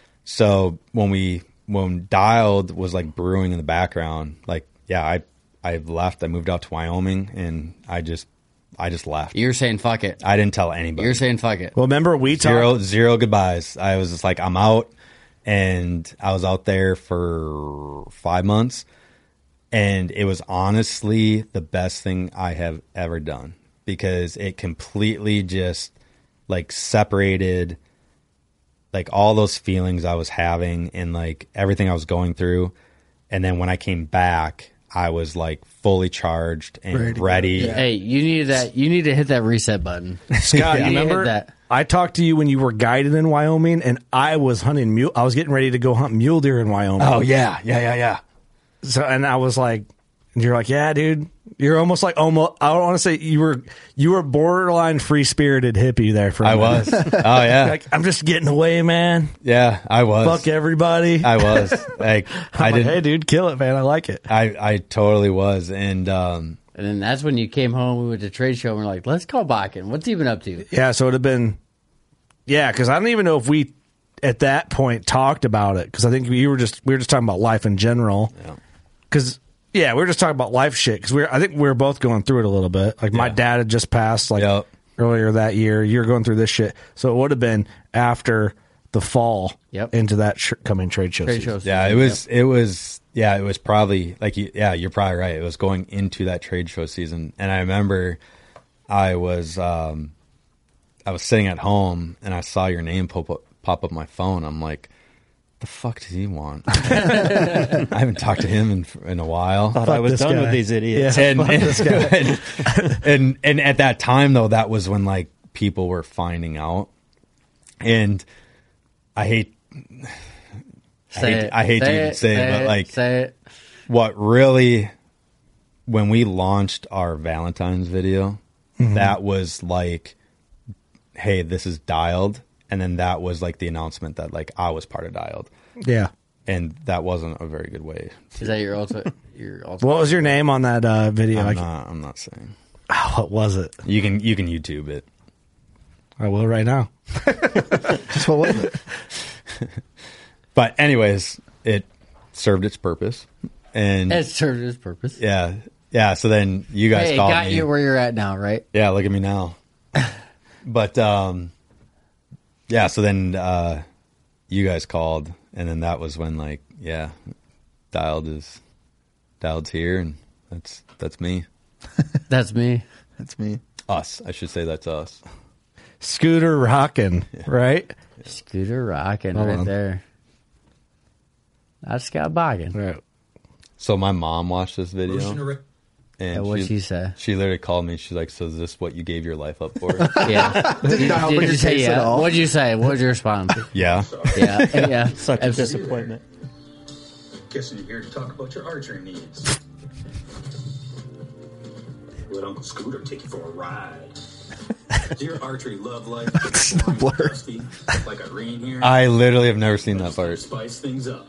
so when we when Dialed was like brewing in the background, like yeah, I I left, I moved out to Wyoming, and I just I just left. You're saying fuck it. I didn't tell anybody. You're saying fuck it. Well, remember we zero talked. zero goodbyes. I was just like, I'm out, and I was out there for five months, and it was honestly the best thing I have ever done because it completely just like separated like all those feelings I was having and like everything I was going through, and then when I came back, I was like fully charged and Ready ready. to go. Hey, you need that. You need to hit that reset button. Scott, You you need to hit remember that. I talked to you when you were guided in Wyoming, and I was hunting mule. I was getting ready to go hunt mule deer in Wyoming. Oh yeah, yeah, yeah, yeah. So, and I was like, and you're like, yeah, dude. You're almost like almost. I don't want to say you were. You were borderline free spirited hippie there for. a I minute. was. Oh yeah, Like, I'm just getting away, man. yeah. I was. Fuck everybody. I was like, I I'm like, didn't. hey, dude, kill it, man. I like it. I, I totally was, and um, And then that's when you came home. We went to trade show. and We're like, let's call Bakken. What's he been up to? Yeah, so it'd have been. Yeah, because I don't even know if we at that point talked about it because I think we were just we were just talking about life in general. Because yeah, we were just talking about life shit because we were, I think we were both going through it a little bit. Like my Yeah. dad had just passed like Yep. earlier that year. You're going through this shit, so it would have been after the fall Yep. into that sh- coming trade show. Trade season. shows. yeah, it was, it was, yeah, it was probably like, you- yeah, you're probably right. It was going into that trade show season, and I remember I was, um, I was sitting at home and I saw your name pop up, pop up my phone. I'm like, the fuck does he want? I haven't talked to him in in a while. Thought I was this done guy. with these idiots. Yeah. and, and, and and at that time though, that was when like people were finding out, and I hate I Say hate, it. I hate to Say even it. say it, but it. like say it. what really when we launched our Valentine's video, that was like, hey, this is Dialed, and then that was like the announcement that like I was part of Dialed, Yeah. and that wasn't a very good way. Is that your ultimate? Your ultimate? What was your name on that uh, video? I'm Like, not. I'm not saying. oh, what was it? You can you can YouTube it. I will right now. Just what was it? But anyways, it served its purpose, and It served its purpose. yeah, yeah. So then you guys Hey, it called got me. you where you're at now, right? Yeah, look at me now. But um, yeah. So then uh, you guys called, and then that was when like yeah, Dialed is Dialed's here, and that's that's me. That's me. That's me. Us, I should say that's us. Scooter rocking, right? Scooter rocking Hold right on. there. That's Scott Boggin. Right. So my mom watched this video. Yeah, And what'd she say? She literally called me. She's like, "So is this what you gave your life up for?" Yeah. Did, Did not help did your you say case at yeah? all. What'd you say? What was your response? Yeah. Yeah. Yeah. Such a disappointment. Guessing you're here to talk about your archery needs. Let Uncle Scooter take you for a ride. Is your archery love life getting boring and dusty like Irene here? I literally have never seen that part. Spice things up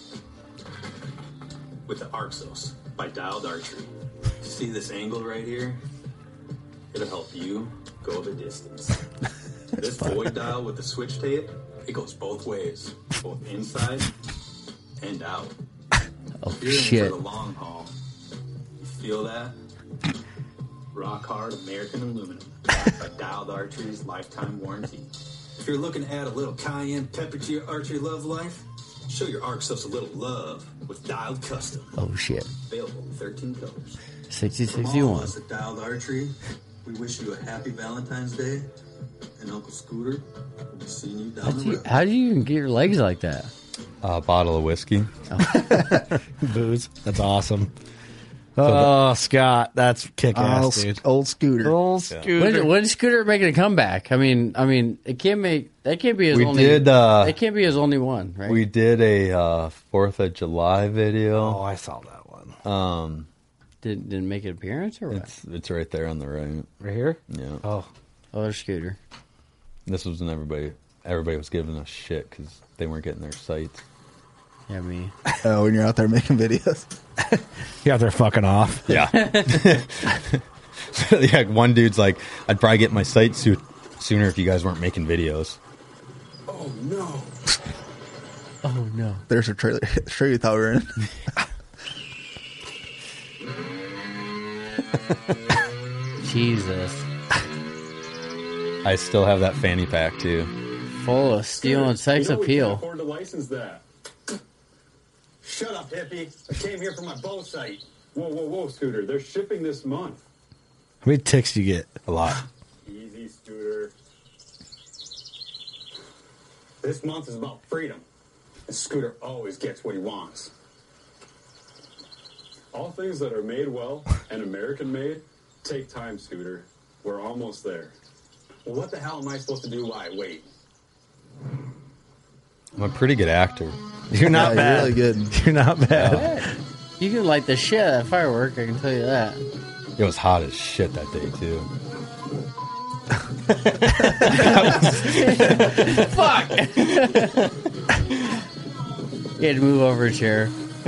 with the Arxos by Dialed Archery. See this angle right here? It'll help you go the distance. This void dial with the switch tape, it goes both ways, both inside and out. Oh, You're in shit. for the long haul. You feel that? Rock hard American aluminum backed by Dialed Archery's lifetime warranty. If you're looking to add a little cayenne pepper to your archery love life, show your Arxos a little love with Dialed Custom. Oh, shit. Available in thirteen colors. sixty From all of sixty-one. us at Dialed Archery, we wish you a happy Valentine's Day, and Uncle Scooter will be seeing you down How'd the you, road. how do you even get your legs like that? A bottle of whiskey. Booze. That's awesome. Oh, Scott, that's kick ass, Old, dude. old Scooter. Old Scooter. When, when is Scooter making a comeback? I mean, I mean, it can't make that can't be his We only. did, uh, it can't be his only one, right? We did a uh, Fourth of July video. Oh, I saw that one. Um, didn't didn't make an appearance or what? it's it's right there on the right. Right here? Yeah. Oh, Oh, there's Scooter. This was when everybody everybody was giving us shit because they weren't getting their sights. Yeah, me. Oh, when you're out there making videos. you out there fucking off. Yeah. Yeah. One dude's like, "I'd probably get my sights so- sooner if you guys weren't making videos." Oh no! Oh no. There's a trailer. Sure, you thought we were in. Jesus. I still have that fanny pack too. Full of steel and sex You know we can't appeal. afford to license that. Shut up, hippie! I came here for my bow sight. Whoa, whoa, whoa, Scooter! They're shipping this month. How many ticks do you get? A lot. Easy, Scooter. This month is about freedom, and Scooter always gets what he wants. All things that are made well and American-made take time, Scooter. We're almost there. Well, what the hell am I supposed to do while I wait? I'm a pretty good actor. You're not Yeah, bad. you're really good. You're not bad. You can light the shit out of that firework, I can tell you that. It was hot as shit that day too. Fuck! You had to move over a chair.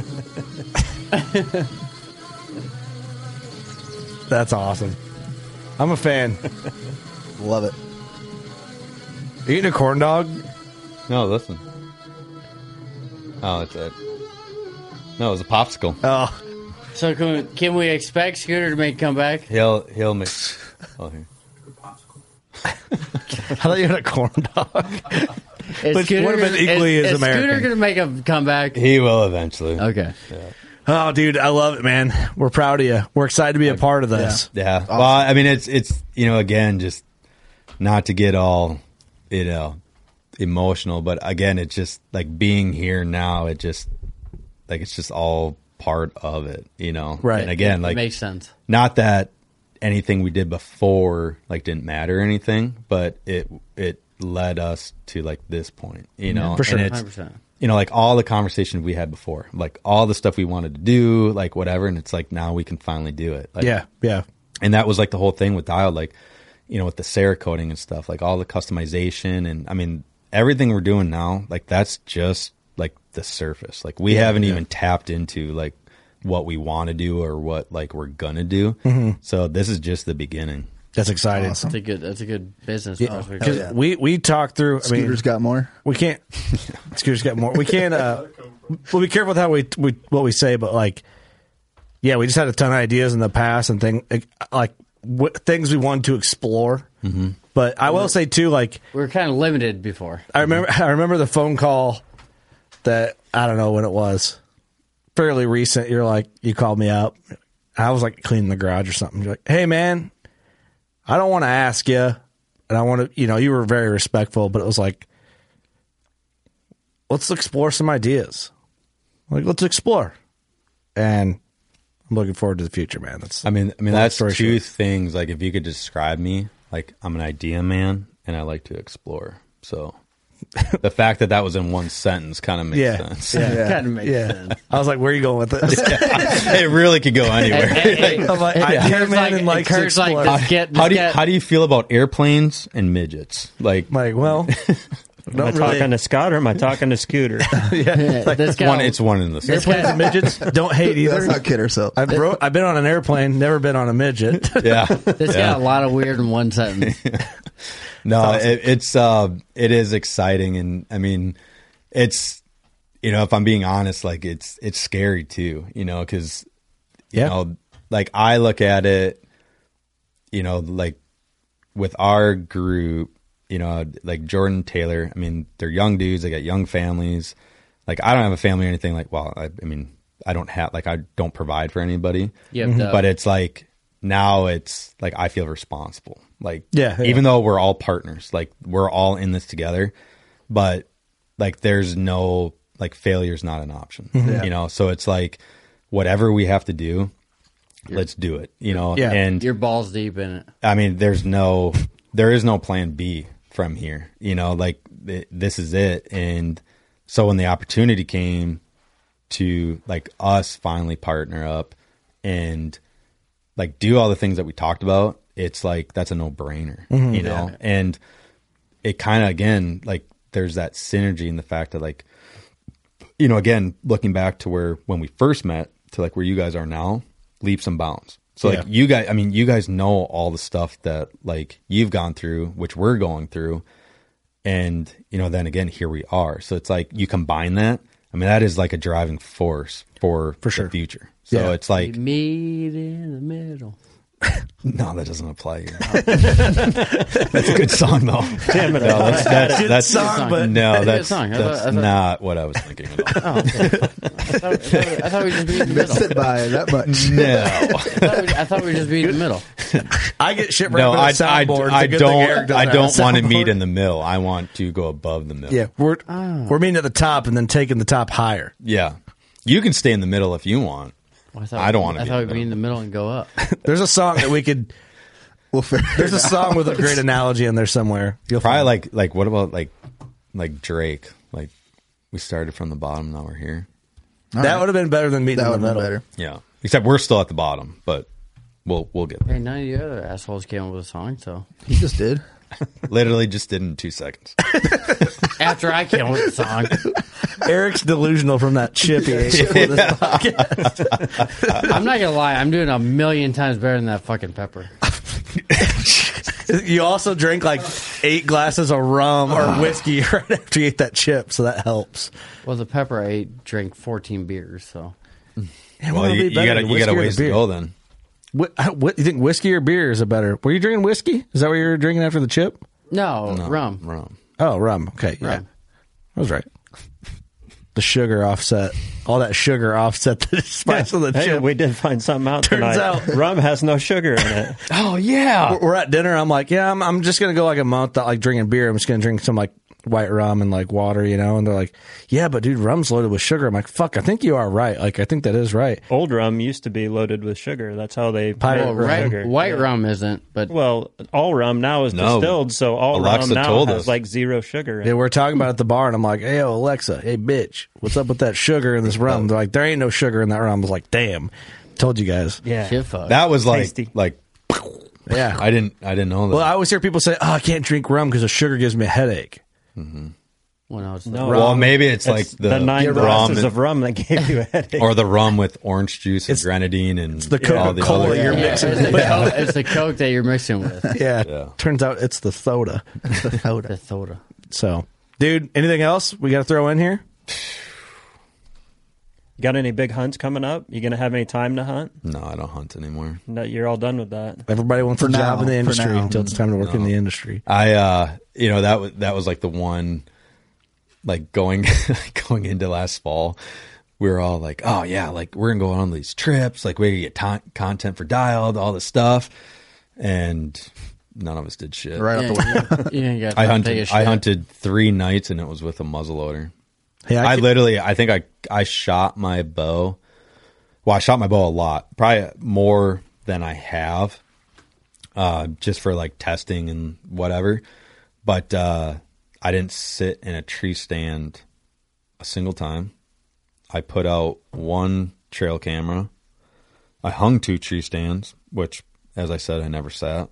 That's awesome. I'm a fan. Love it. You eating a corn dog? No, listen. Oh, that's it. No, it was a popsicle. Oh, So can we, can we expect Scooter to make a comeback? He'll he'll make. Oh, here. I thought you had a corn dog. Is Which would have been gonna- equally is, as is Scooter American. going to make a comeback? He will eventually. Okay. Oh, dude, I love it, man. We're proud of you. We're excited to be a part of this. Yeah. Well, I mean, it's it's you know again just not to get all you know emotional, but again, it's just like being here now. It just like it's just all part of it, you know. Right. And again, It like makes sense. not that anything we did before like didn't matter or anything, but it it led us to like this point, you know. for sure. And one hundred it's, percent. you know, like all the conversations we had before, like all the stuff we wanted to do, like whatever, and it's like now we can finally do it. Like, Yeah, yeah. and that was like the whole thing with Dialed, like, you know, with the Cerakoting and stuff, like all the customization and I mean everything we're doing now, like that's just like the surface. Like we haven't even tapped into like what we want to do or what like we're gonna do. Mm-hmm. So this is just the beginning. That's exciting. That's a good. That's a good business. Yeah, prospect. 'cause yeah. we we talked through. I mean, Scooter's got more. we can't. Scooter's got more. We can't. Uh, we'll be careful with how we, we what we say, but like, yeah, we just had a ton of ideas in the past and thing like what, things we wanted to explore. Mm-hmm. But I will say too, like We were kind of limited before. I remember, I remember the phone call that I don't know when it was, fairly recent. You're like, you called me up. I was like cleaning the garage or something. You're like, hey man, I don't want to ask you, and I want to, you know, you were very respectful, but it was like, let's explore some ideas. Like, let's explore. And I'm looking forward to the future, man. That's I mean, I mean, long that's story two short. things. Like, if you could describe me, like, I'm an idea man, and I like to explore. So, the fact that that was in one sentence kind of makes Yeah. sense. Yeah. Kind of makes Yeah. sense. I was like, where are you going with this? It really could go anywhere. Hey, hey, hey, I'm like, hey, idea Kurt's man like- and like Kurt's like, explore. just get, how just do you, get- how do you feel about airplanes and midgets? Like, like, well, Am I don't really. talking to Scott or am I talking to Scooter? yeah. Like, this guy, one, it's one in the same. airplanes and midgets don't hate either. Let's not kid ourselves. I've, ro- I've been on an airplane, never been on a midget. Yeah. this Yeah. got a lot of weird in one sentence. No, it, it's uh, it is exciting, and I mean, it's, you know, if I'm being honest, like it's it's scary too, you know, because you Yeah. know, like I look at it, you know, like with our group, you know, like Jordan Taylor. I mean, they're young dudes. They got young families. Like I don't have a family or anything. Like, well, I, I mean, I don't have like I don't provide for anybody. Yep, duh. But it's like now it's like I feel responsible. Like, Yeah, yeah. even though we're all partners, like we're all in this together, but like there's no like failure's not an option, Mm-hmm. you know? So it's like whatever we have to do, let's do it, you know? Yeah. And Your balls deep in it. I mean, there's no, there is no plan B from here, you know, like it, this is it. And so when the opportunity came to like us finally partner up and like do all the things that we talked about, it's like, that's a no brainer, you know? Yeah. And it kind of, again, like there's that synergy in the fact that like, you know, again, looking back to where, when we first met to like where you guys are now, leaps and bounds. So like Yeah. you guys, I mean, you guys know all the stuff that like you've gone through, which we're going through. And, you know, then again, here we are. So it's like you combine that. I mean, that is like a driving force for, For sure. the future. So Yeah. it's like, Meet in the middle. no, that doesn't apply here. That's a good song though. Damn it. No, that's, that's, Good that's, song, but- no, Good that's, song. I that's thought- I thought- not what I was thinking at all. Oh, okay. I, thought, I, thought, I thought we just beat in the middle. Sit by that much. No. I thought, we, I thought we just beat in the middle. I get shit right No, with I, the I, soundboard. It's I a good thing Eric don't. doesn't I have don't a want to soundboard. meet in the middle. I want to go above the middle. Yeah, we're we're meeting at the top and then taking the top higher. Yeah. You can stay in the middle if you want. Well, I, thought, I don't wanna I be thought in the we'd be in the middle and go up. There's a song that we could. We'll figure There's it a song with a great analogy in there somewhere. You'll Probably find like like what about like like Drake? Like we started from the bottom, now we're here. All that right. would have been better than meeting That in would the have been middle. better. Yeah. Except we're still at the bottom, but we'll we'll get there. Hey, none of you other assholes came up with a song, so. He just did. Literally just did in two seconds. After I came up with the song. Eric's delusional from that chip he ate before this podcast. I'm not going to lie. I'm doing a million times better than that fucking pepper. You also drink like eight glasses of rum or whiskey right after you ate that chip, so that helps. Well, the pepper I ate drank fourteen beers, so. Yeah, Well, what'll you, be you better, got the you got a whiskey or the ways to beer? go then. What, how- what you think? Whiskey or beer is a better? Were you drinking whiskey? Is that what you were drinking after the chip? No, No, rum. Rum. Oh, rum. Okay, yeah, Rum. I was right. The sugar offset, all that sugar offset the spice of the Hey, chip. we did find something out Turns tonight. out- Rum has no sugar in it. Oh yeah. We're at dinner. I'm like, yeah, I'm, I'm just gonna go like a month without like drinking beer. I'm just gonna drink some like white rum and like water, you know. And they're like, yeah, but dude, rum's loaded with sugar. I'm like, fuck, I think you are right. Like, I think that is right. Old rum used to be loaded with sugar. That's how they Pirate made Well, right, sugar. white Yeah. rum isn't, but Well, all rum now is No. distilled, so all Alexa rum now told has us. like zero sugar in Yeah, it. we're talking about it at the bar, and I'm like, hey, yo, Alexa, hey, bitch, what's up with that sugar in this rum? They're like, there ain't no sugar in that rum. I was like, damn, told you guys. Yeah. shit fuck. That was like Tasty. like Yeah. I didn't I didn't know that. Well, I always hear people say, oh, I can't drink rum because the sugar gives me a headache. when I was No. well, maybe it's like It's the, the nine rum glasses and- of rum that gave you a headache. or the rum with orange juice and It's- grenadine and the all the Coca-Cola other you're yeah, mixing it's, the Coke, it's the Coke that you're mixing with. Yeah. Yeah. Turns out it's the soda. The soda. So, dude, anything else we got to throw in here? You got any big hunts coming up? You going to have any time to hunt? No, I don't hunt anymore. No, you're all done with that. Everybody wants For a job now, in the for industry now. until it's time to work in the industry. I uh you know that was that was like the one like going going into last fall we were all like, oh yeah, like we're gonna go on these trips, like we're gonna get ton- content for Dialed, all this stuff, and none of us did shit. Right out the window. You ain't got I to take a hunted shit. I hunted three nights and it was with a muzzleloader. Hey, I I, could- literally, I think I I shot my bow. Well, I shot my bow a lot, probably more than I have, uh, just for like testing and whatever. But uh, I didn't sit in a tree stand a single time. I put out one trail camera. I hung two tree stands, which, as I said, I never sat.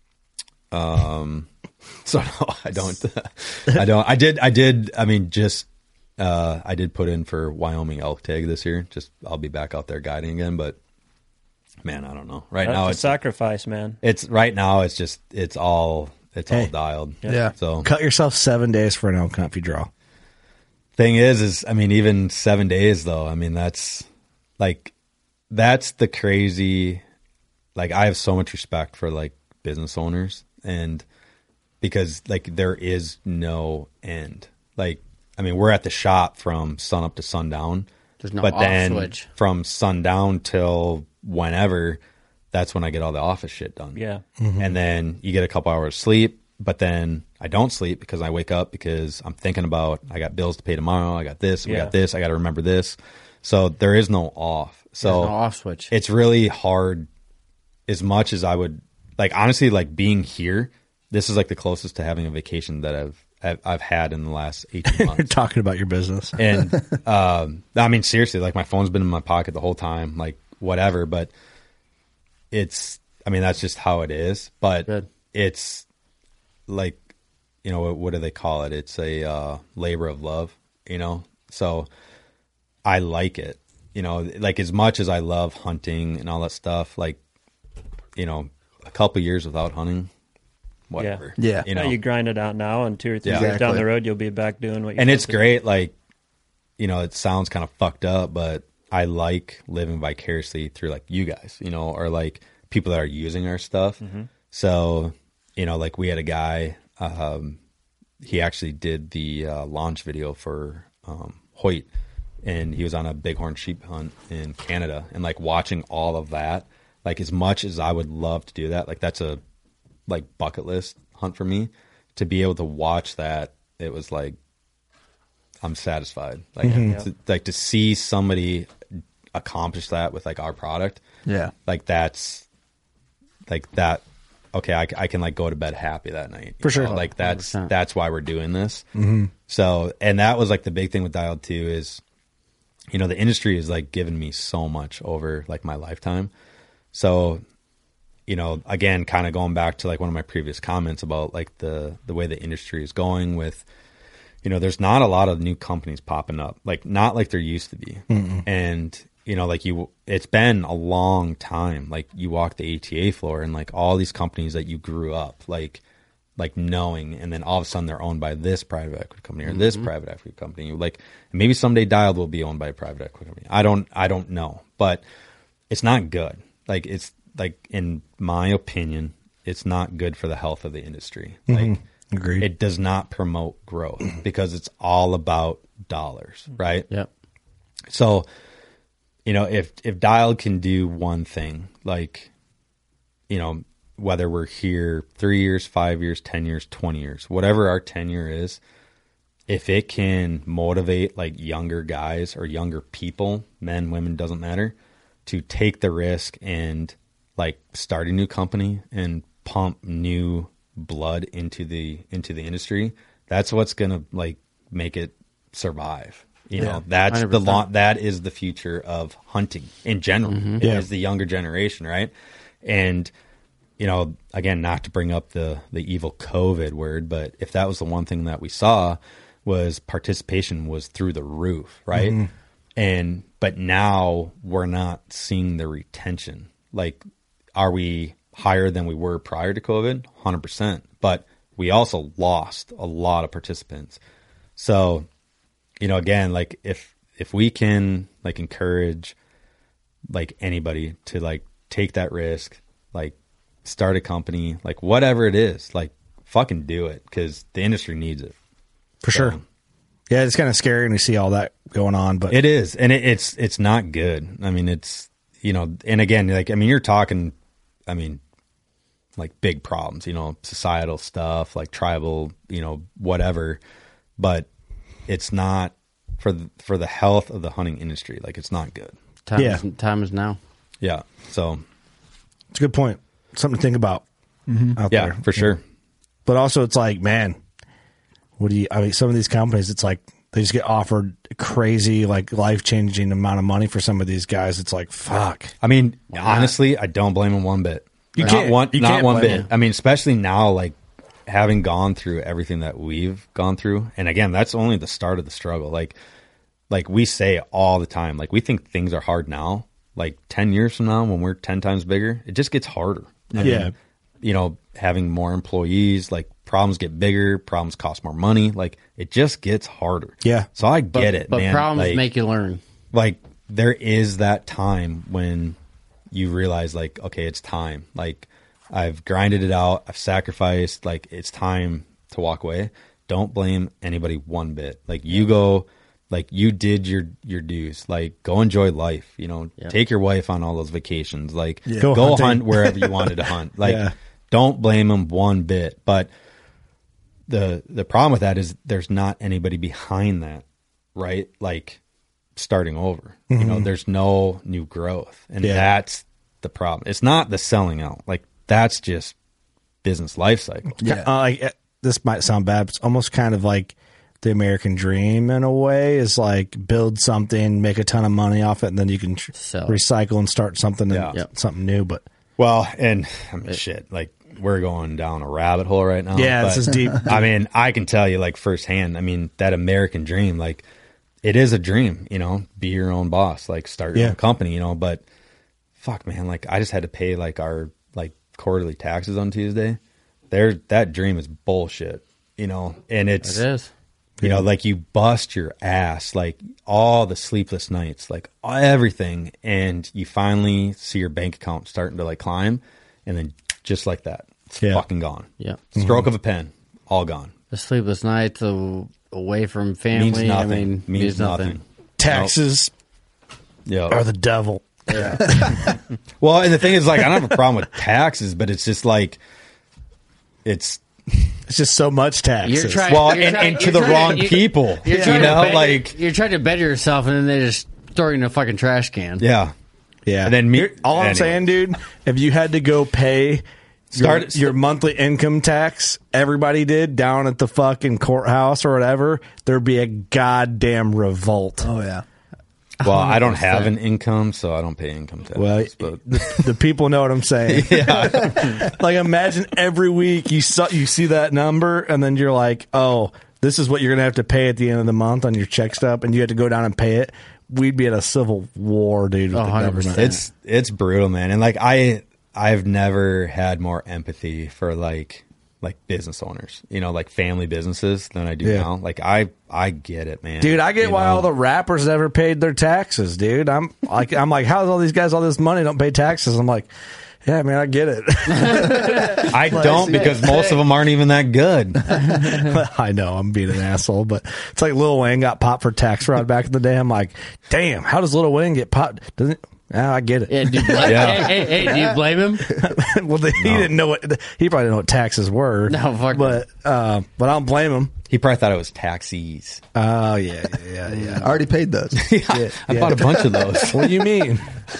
Um, so no, I don't. I don't. I did. I did. I mean, just. Uh, I did put in for Wyoming elk tag this year. Just I'll be back out there guiding again, but man, I don't know. Right That's now a it's sacrifice, man. It's right now. It's just it's all it's all Hey. dialed. Yeah. So Cut yourself seven days for an elk hunt if you draw. thing is, is I mean, even seven days though. I mean, that's like that's the crazy. Like I have so much respect for like business owners, and because like there is no end. Like I mean, we're at the shop from sun up to sundown. There's no but off then switch. from sundown till whenever, that's when I get all the office shit done. Yeah. And then you get a couple hours sleep, but then I don't sleep because I wake up because I'm thinking about I got bills to pay tomorrow. I got this. We Yeah. got this. I got to remember this. So there is no off. So There's no off switch. it's really hard. As much as I would like, honestly, like being here, this is like the closest to having a vacation that I've I've, I've had in the last eighteen months. You're talking about your business. And um, I mean, seriously, like my phone's been in my pocket the whole time, like whatever. But it's, I mean, that's just how it is. But Good. it's like, you know, what, what do they call it? It's a uh, labor of love, you know. So I like it, you know, like as much as I love hunting and all that stuff. Like, you know, a couple years without hunting, whatever. Yeah. you You, know, you grind it out now, and two or three Yeah. years down Exactly. the road, you'll be back doing what you and it's supposed to do. great. Like, you know, it sounds kind of fucked up, but I like living vicariously through like you guys, you know, or like people that are using our stuff. So, you know, like we had a guy, um, he actually did the uh, launch video for um, Hoyt, and he was on a bighorn sheep hunt in Canada, and like watching all of that, like as much as I would love to do that, like that's a like bucket list hunt for me. To be able to watch that, it was like I'm satisfied. Like to, like to see somebody accomplish that with like our product. Yeah. Like that's like that. Okay, I, I can like go to bed happy that night. For you sure. know? Like that's one hundred percent. that's why we're doing this. Mm-hmm. So, and that was like the big thing with Dialed too is, you know, the industry has like given me so much over like my lifetime. So, you know, again, kind of going back to like one of my previous comments about like the the way the industry is going with, you know, there's not a lot of new companies popping up, like not like there used to be. Mm-mm. And, you know, like you, it's been a long time. Like you walk the A T A floor and like all these companies that you grew up, like, like knowing, and then all of a sudden they're owned by this private equity company or mm-hmm. this private equity company. Like maybe someday Dialed will be owned by a private equity company. I don't, I don't know, but it's not good. Like it's like, in my opinion, it's not good for the health of the industry. Mm-hmm. Like, Agreed. it does not promote growth because it's all about dollars, right? Yep. So, you know, if if Dialed can do one thing, like, you know, whether we're here three years, five years, ten years, twenty years, whatever our tenure is, if it can motivate like younger guys or younger people, men, women, doesn't matter, to take the risk and like start a new company and pump new blood into the into the industry, that's what's gonna like make it survive. You Yeah, know, that's one hundred the percent. lo- that is the future of hunting in general. Yeah. Is the younger generation, right? And you know, again, not to bring up the the evil COVID word, but if that was the one thing that we saw, was participation was through the roof, right? Mm-hmm. And but now we're not seeing the retention. Like, are we higher than we were prior to COVID? one hundred percent. But we also lost a lot of participants. So, you know, again, like if if we can like encourage like anybody to like take that risk, like start a company, like whatever it is, like fucking do it, because the industry needs it. For So, sure. Yeah, it's kind of scary when you see all that going on, but It is, and it, it's it's not good. I mean, it's, you know, and again, like I mean, you're talking, I mean, like big problems, you know, societal stuff, like tribal, you know, whatever, but it's not for the, for the health of the hunting industry. Like, it's not good. Time, Yeah. is, time is now. Yeah. So, It's a good point. Something to think about out yeah, there. for sure. But also, it's like, man, what do you? I mean, some of these companies, it's like they just get offered crazy, like life changing amount of money for some of these guys. It's like, fuck. I mean, honestly, I don't blame them one bit. You not can't- one, you not can't one blame bit. them. I mean, especially now, like having gone through everything that we've gone through, and again, that's only the start of the struggle. Like, like we say all the time, like we think things are hard now. Like ten years from now, when we're ten times bigger, it just gets harder. I Yeah. mean, you know, having more employees, like problems get bigger, problems cost more money. Like it just gets harder. Yeah. So I But, get it, but man. problems Like- make you learn. like there is that time when you realize like, okay, it's time. Like I've grinded it out. I've sacrificed. Like it's time to walk away. Don't blame anybody one bit. Like you go, like you did your, your dues, like go enjoy life, you know, Yep. take your wife on all those vacations, like Go go, hunting. hunt wherever you wanted to hunt. Like Yeah. don't blame them one bit. But the, the problem with that is there's not anybody behind that, right? Like, starting over. You know, there's no new growth. And Yeah. that's the problem. It's not the selling out. Like that's just business life cycle. Uh, like, uh, this might sound bad, but it's almost kind of like the American dream in a way is like build something, make a ton of money off it, and then you can tr- Sell. recycle and start something, and Yeah. Yep. something new. But Well, and I mean, shit, like we're going down a rabbit hole right now. yeah, but, this is deep. I mean, I can tell you like firsthand, I mean, that American dream, like it is a dream, you know, be your own boss, like start your Yeah. own company, you know, but fuck man, like I just had to pay like our like quarterly taxes on Tuesday. There, that dream is bullshit, you know, and it's, It is. you know, like you bust your ass, like all the sleepless nights, like everything. And you finally see your bank account starting to like climb. And then just like that, it's Yeah. fucking gone. Yeah. Stroke of a pen, all gone. The sleepless nights a- away from family. Means nothing. I mean, Means means nothing. nothing. Taxes Yeah. are the devil. Well, and the thing is, like, I don't have a problem with taxes, but it's just like, it's, It's just so much taxes. You're trying. well, you're and, trying- and to you're the trying wrong you- people, You're you trying know, to better, like, you're trying to better yourself, and then they just throw you in a fucking trash can. yeah. yeah. And then me, Here- all I'm anyway. saying, dude, if you had to go pay Start- your, your monthly income tax, everybody did down at the fucking courthouse or whatever, there'd be a goddamn revolt. Oh yeah. Well, I don't have an income, so I don't pay income tax. Well, but the, the people know what I'm saying. Like, imagine every week you saw, you see that number, and then you're like, "Oh, this is what you're gonna have to pay at the end of the month on your check stub," and you had to go down and pay it. We'd be at a civil war, dude, with Oh, the one hundred government. percent. it's it's brutal, man. And like I I've never had more empathy for like like business owners, you know, like family businesses than I do Yeah. now. Like I I get it, man. Dude, I get You why know? all the rappers never paid their taxes, dude. I'm like, I'm like, how's all these guys all this money don't pay taxes? I'm like, yeah, man, I get it. I don't because most of them aren't even that good. I know I'm being an asshole, but it's like Lil Wayne got popped for tax fraud back in the day. I'm like, damn, how does Lil Wayne get popped? Doesn't? Yeah, I get it. Yeah, do you blame, Yeah. Hey, hey, hey, do you blame him? Well, the, he didn't know what he probably didn't know what taxes were. No, fuck but uh, but I don't blame him. He probably thought it was taxis. Oh yeah, yeah, yeah. I already paid those. yeah, I bought a bunch of those. What do you mean?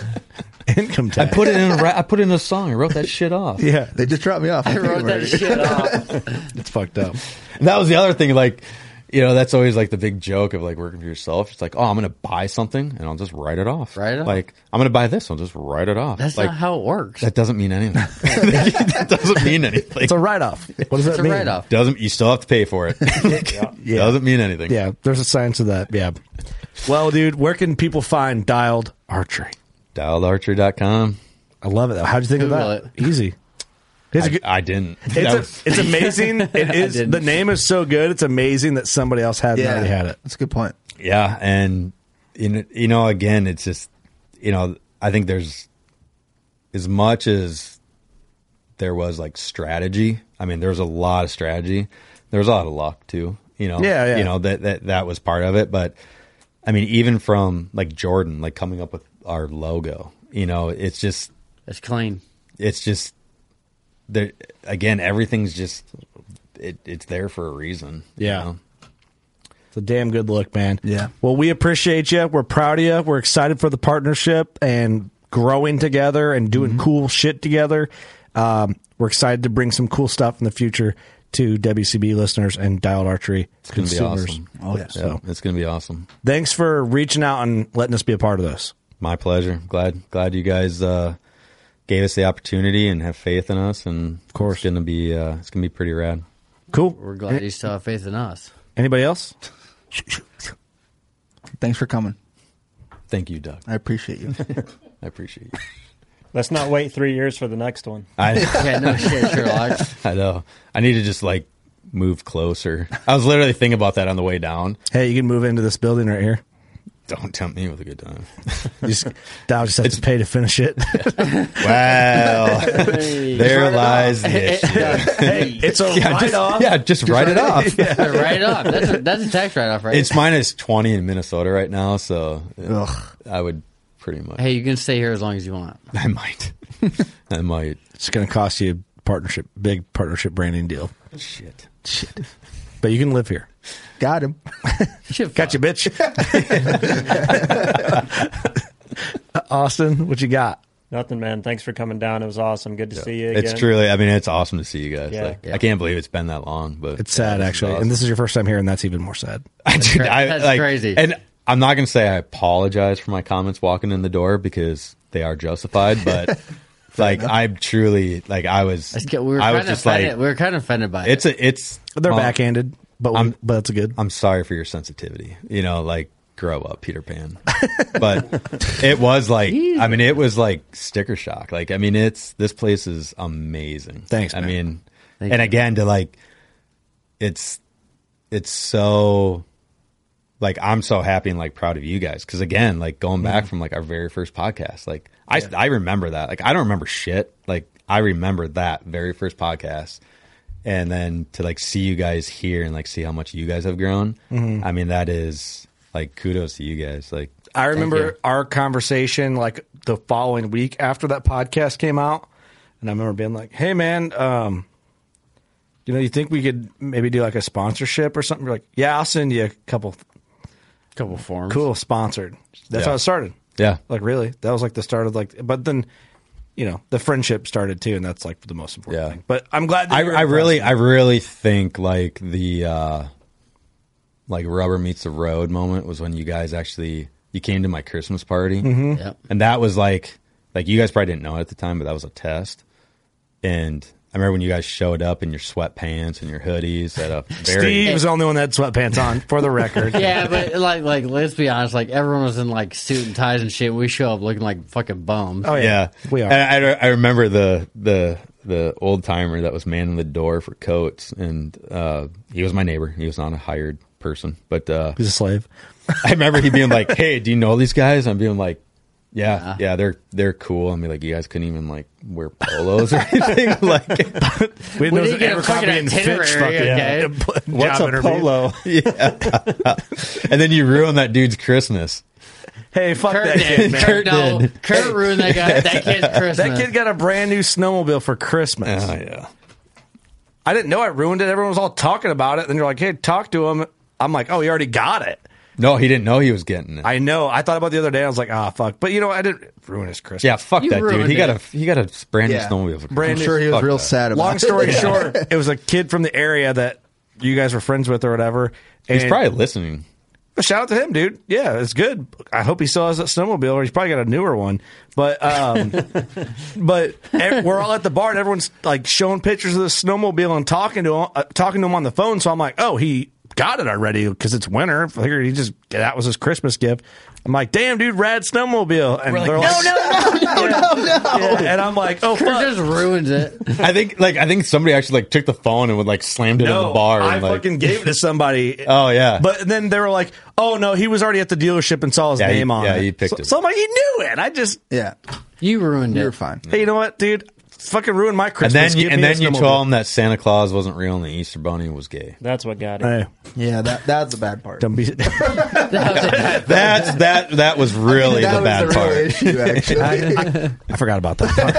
Income I tax. put it in a ra- I put it in a song. I wrote that shit off. Yeah, They just dropped me off. I wrote that shit off. it's fucked up. And that was the other thing, like, you know, that's always like the big joke of like working for yourself. It's like, oh, I'm going to buy something and I'll just write it off. Write it off. Like, I'm going to buy this. I'll just write it off. That's like, not how it works. that doesn't mean anything. That doesn't mean anything. It's a write off. What does It's that a mean? write off. Doesn't you still have to pay for it? Yeah. Doesn't mean anything. Yeah, there's a science to that. Yeah. Well, dude, where can people find Dialed Archery? dialed archery dot com. I love it. How'd you think Google of that? Easy. It's, a I, good, I didn't. it's, That a, was- it's amazing. It is. didn't. The name is so good. It's amazing that somebody else hadn't already had it. That's a good point. yeah, and you know, you know, again, it's just, you know, I think there's as much as there was like strategy. I mean, there was a lot of strategy. There was a lot of luck too. You know, Yeah, yeah. You know that that that was part of it. But I mean, even from like Jordan, like coming up with our logo, you know, it's just It's clean. it's just there again. Everything's just it, it's there for a reason. you Yeah. know? It's a damn good look, man. Yeah. Well, we appreciate you. We're proud of you. We're excited for the partnership and growing together and doing mm-hmm. cool shit together. Um, we're excited to bring some cool stuff in the future to W C B listeners and Dialed Archery it's gonna consumers. Be awesome. Oh, yeah. So, it's going to be awesome. Thanks for reaching out and letting us be a part of this. My pleasure. Glad glad you guys uh, gave us the opportunity and have faith in us. And of course, it's going to be uh, it's going to be pretty rad. Cool. We're glad you still have faith in us. Anybody else? Thanks for coming. Thank you, Doug. I appreciate you. I appreciate you. Let's not wait three years for the next one. I, yeah, no shit, Sherlock. I know. I need to just like move closer. I was literally thinking about that on the way down. Hey, you can move into this building right here. Don't tempt me with a good time. You just, Dow just has to pay to finish it. Well, hey, there lies the issue. Hey, it's a yeah, write-off. Just, yeah, just, just write it off. Yeah. Write it off. That's a, that's a tax write-off, right? It's minus twenty in Minnesota right now, so Ugh. I would pretty much. Hey, you can stay here as long as you want. I might. I might. It's going to cost you a partnership, big partnership branding deal. Shit. Shit. But you can live here. Got him. Got you, bitch. Austin, what you got? Nothing, man. Thanks for coming down. It was awesome. Good to yeah. see you again. It's truly, I mean, it's awesome to see you guys. Yeah. Like, Yeah. I can't believe it's been that long. But it's sad, yeah, actually. awesome. And this is your first time here, and that's even more sad. That's, Dude, cra- I, that's like, crazy. And I'm not going to say I apologize for my comments walking in the door because they are justified, but like I'm truly like I was. We were I kind was of just offended. like we were kind of offended by it's it. a it's They're um, backhanded, but we, I'm, but it's good. I'm sorry for your sensitivity. You know, like grow up, Peter Pan. But it was like I mean, it was like sticker shock. Like I mean, it's this place is amazing. Thanks. I man. mean, Thank and you. again to like, it's it's so. Like I'm so happy and like proud of you guys because again, like going back mm. from like our very first podcast, like I yeah. I remember that. Like I don't remember shit. Like I remember that very first podcast, and then to like see you guys here and like see how much you guys have grown. Mm-hmm. I mean, that is like kudos to you guys. Like I remember our conversation like the following week after that podcast came out, and I remember being like, "Hey, man." um You know, you think we could maybe do like a sponsorship or something? We're like, yeah, I'll send you a couple. Couple forms. Cool, sponsored. That's yeah. how it started. Yeah. Like, really? That was like the start of like, but then, you know, the friendship started too, and that's like the most important yeah. thing. But I'm glad that I, you're I really, impressed. I really think like the, uh, like rubber meets the road moment was when you guys actually, you came to my Christmas party. Mm-hmm. Yep. And that was like, like you guys probably didn't know it at the time, but that was a test. And I remember when you guys showed up in your sweatpants and your hoodies at a very... Steve was the only one that had sweatpants on, for the record. Yeah, but like, like, let's be honest. Like, everyone was in like suit and ties and shit. We show up looking like fucking bums. Oh yeah, yeah. we are. And I, I remember the the the old timer that was manning the door for coats, and uh, he was my neighbor. He was not a hired person, but uh, He's a slave. I remember he being like, "Hey, do you know these guys?" I'm being like, "Yeah, Yeah. yeah, they're they're cool." I mean, like, you guys couldn't even like wear polos or anything. Like, We, We didn't get a fucking itinerary, okay? what's a interview. polo? Yeah. And then you ruin that dude's Christmas. Hey, fuck Kurt that did. kid, man. Kurt, no, did. Kurt ruined that guy. That kid's Christmas. That kid got a brand new snowmobile for Christmas. Oh yeah. I didn't know I ruined it. Everyone was all talking about it. Then you're like, hey, talk to him. I'm like, oh, he already got it. No, he didn't know he was getting it. I know. I thought about it the other day. I was like, ah, fuck. But you know, I didn't ruin his Christmas. Yeah, fuck You that dude. ruined He got it. a he got a brand new Yeah. snowmobile. For Brand I'm new- sure he was Fuck real that. sad about Long it. story short, it was a kid from the area that you guys were friends with or whatever. And He's probably listening. shout out to him, dude. Yeah, it's good. I hope he still has that snowmobile, or he's probably got a newer one. But um, but ev- we're all at the bar, and everyone's like showing pictures of the snowmobile and talking to him, uh, talking to him on the phone. So I'm like, oh, he got it already because it's winter. I figured he just that was his Christmas gift. I'm like, damn, dude, rad snowmobile. And they're like, no, no, no, no, no. yeah. And I'm like, oh, Kurt fuck. just ruins it. I think like I think somebody actually like took the phone and would like slammed it in No, the bar. I and, like, fucking gave it to somebody. Oh yeah. But then they were like, "Oh no, he was already at the dealership and saw his Yeah, he- name on yeah, it." he picked so, it. so I'm like, he knew it. I just, Yeah, You ruined you're it. fine. hey, you know what, dude? fucking ruined my And Christmas. then, you, Give and me a then you snowmobile. told him that Santa Claus wasn't real and the Easter Bunny was gay. That's what got it. Hey, Yeah, that that's the bad part. don't be. That's that. That was really that the was bad the real part. issue, actually. I forgot about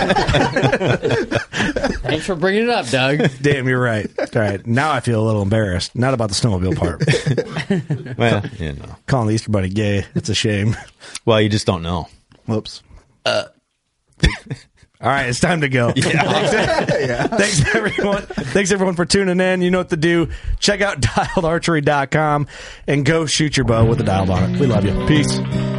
that. Thanks for bringing it up, Doug. Damn, you're right. All right, now I feel a little embarrassed. Not about the snowmobile part. Well, you know. Calling the Easter Bunny gay. It's a shame. Well, you just don't know. Whoops. All right, it's time to go. Thanks, thanks, everyone. Thanks, everyone, for tuning in. You know what to do. Check out dialed archery dot com and go shoot your bow with a dialed on it. We love you. Peace.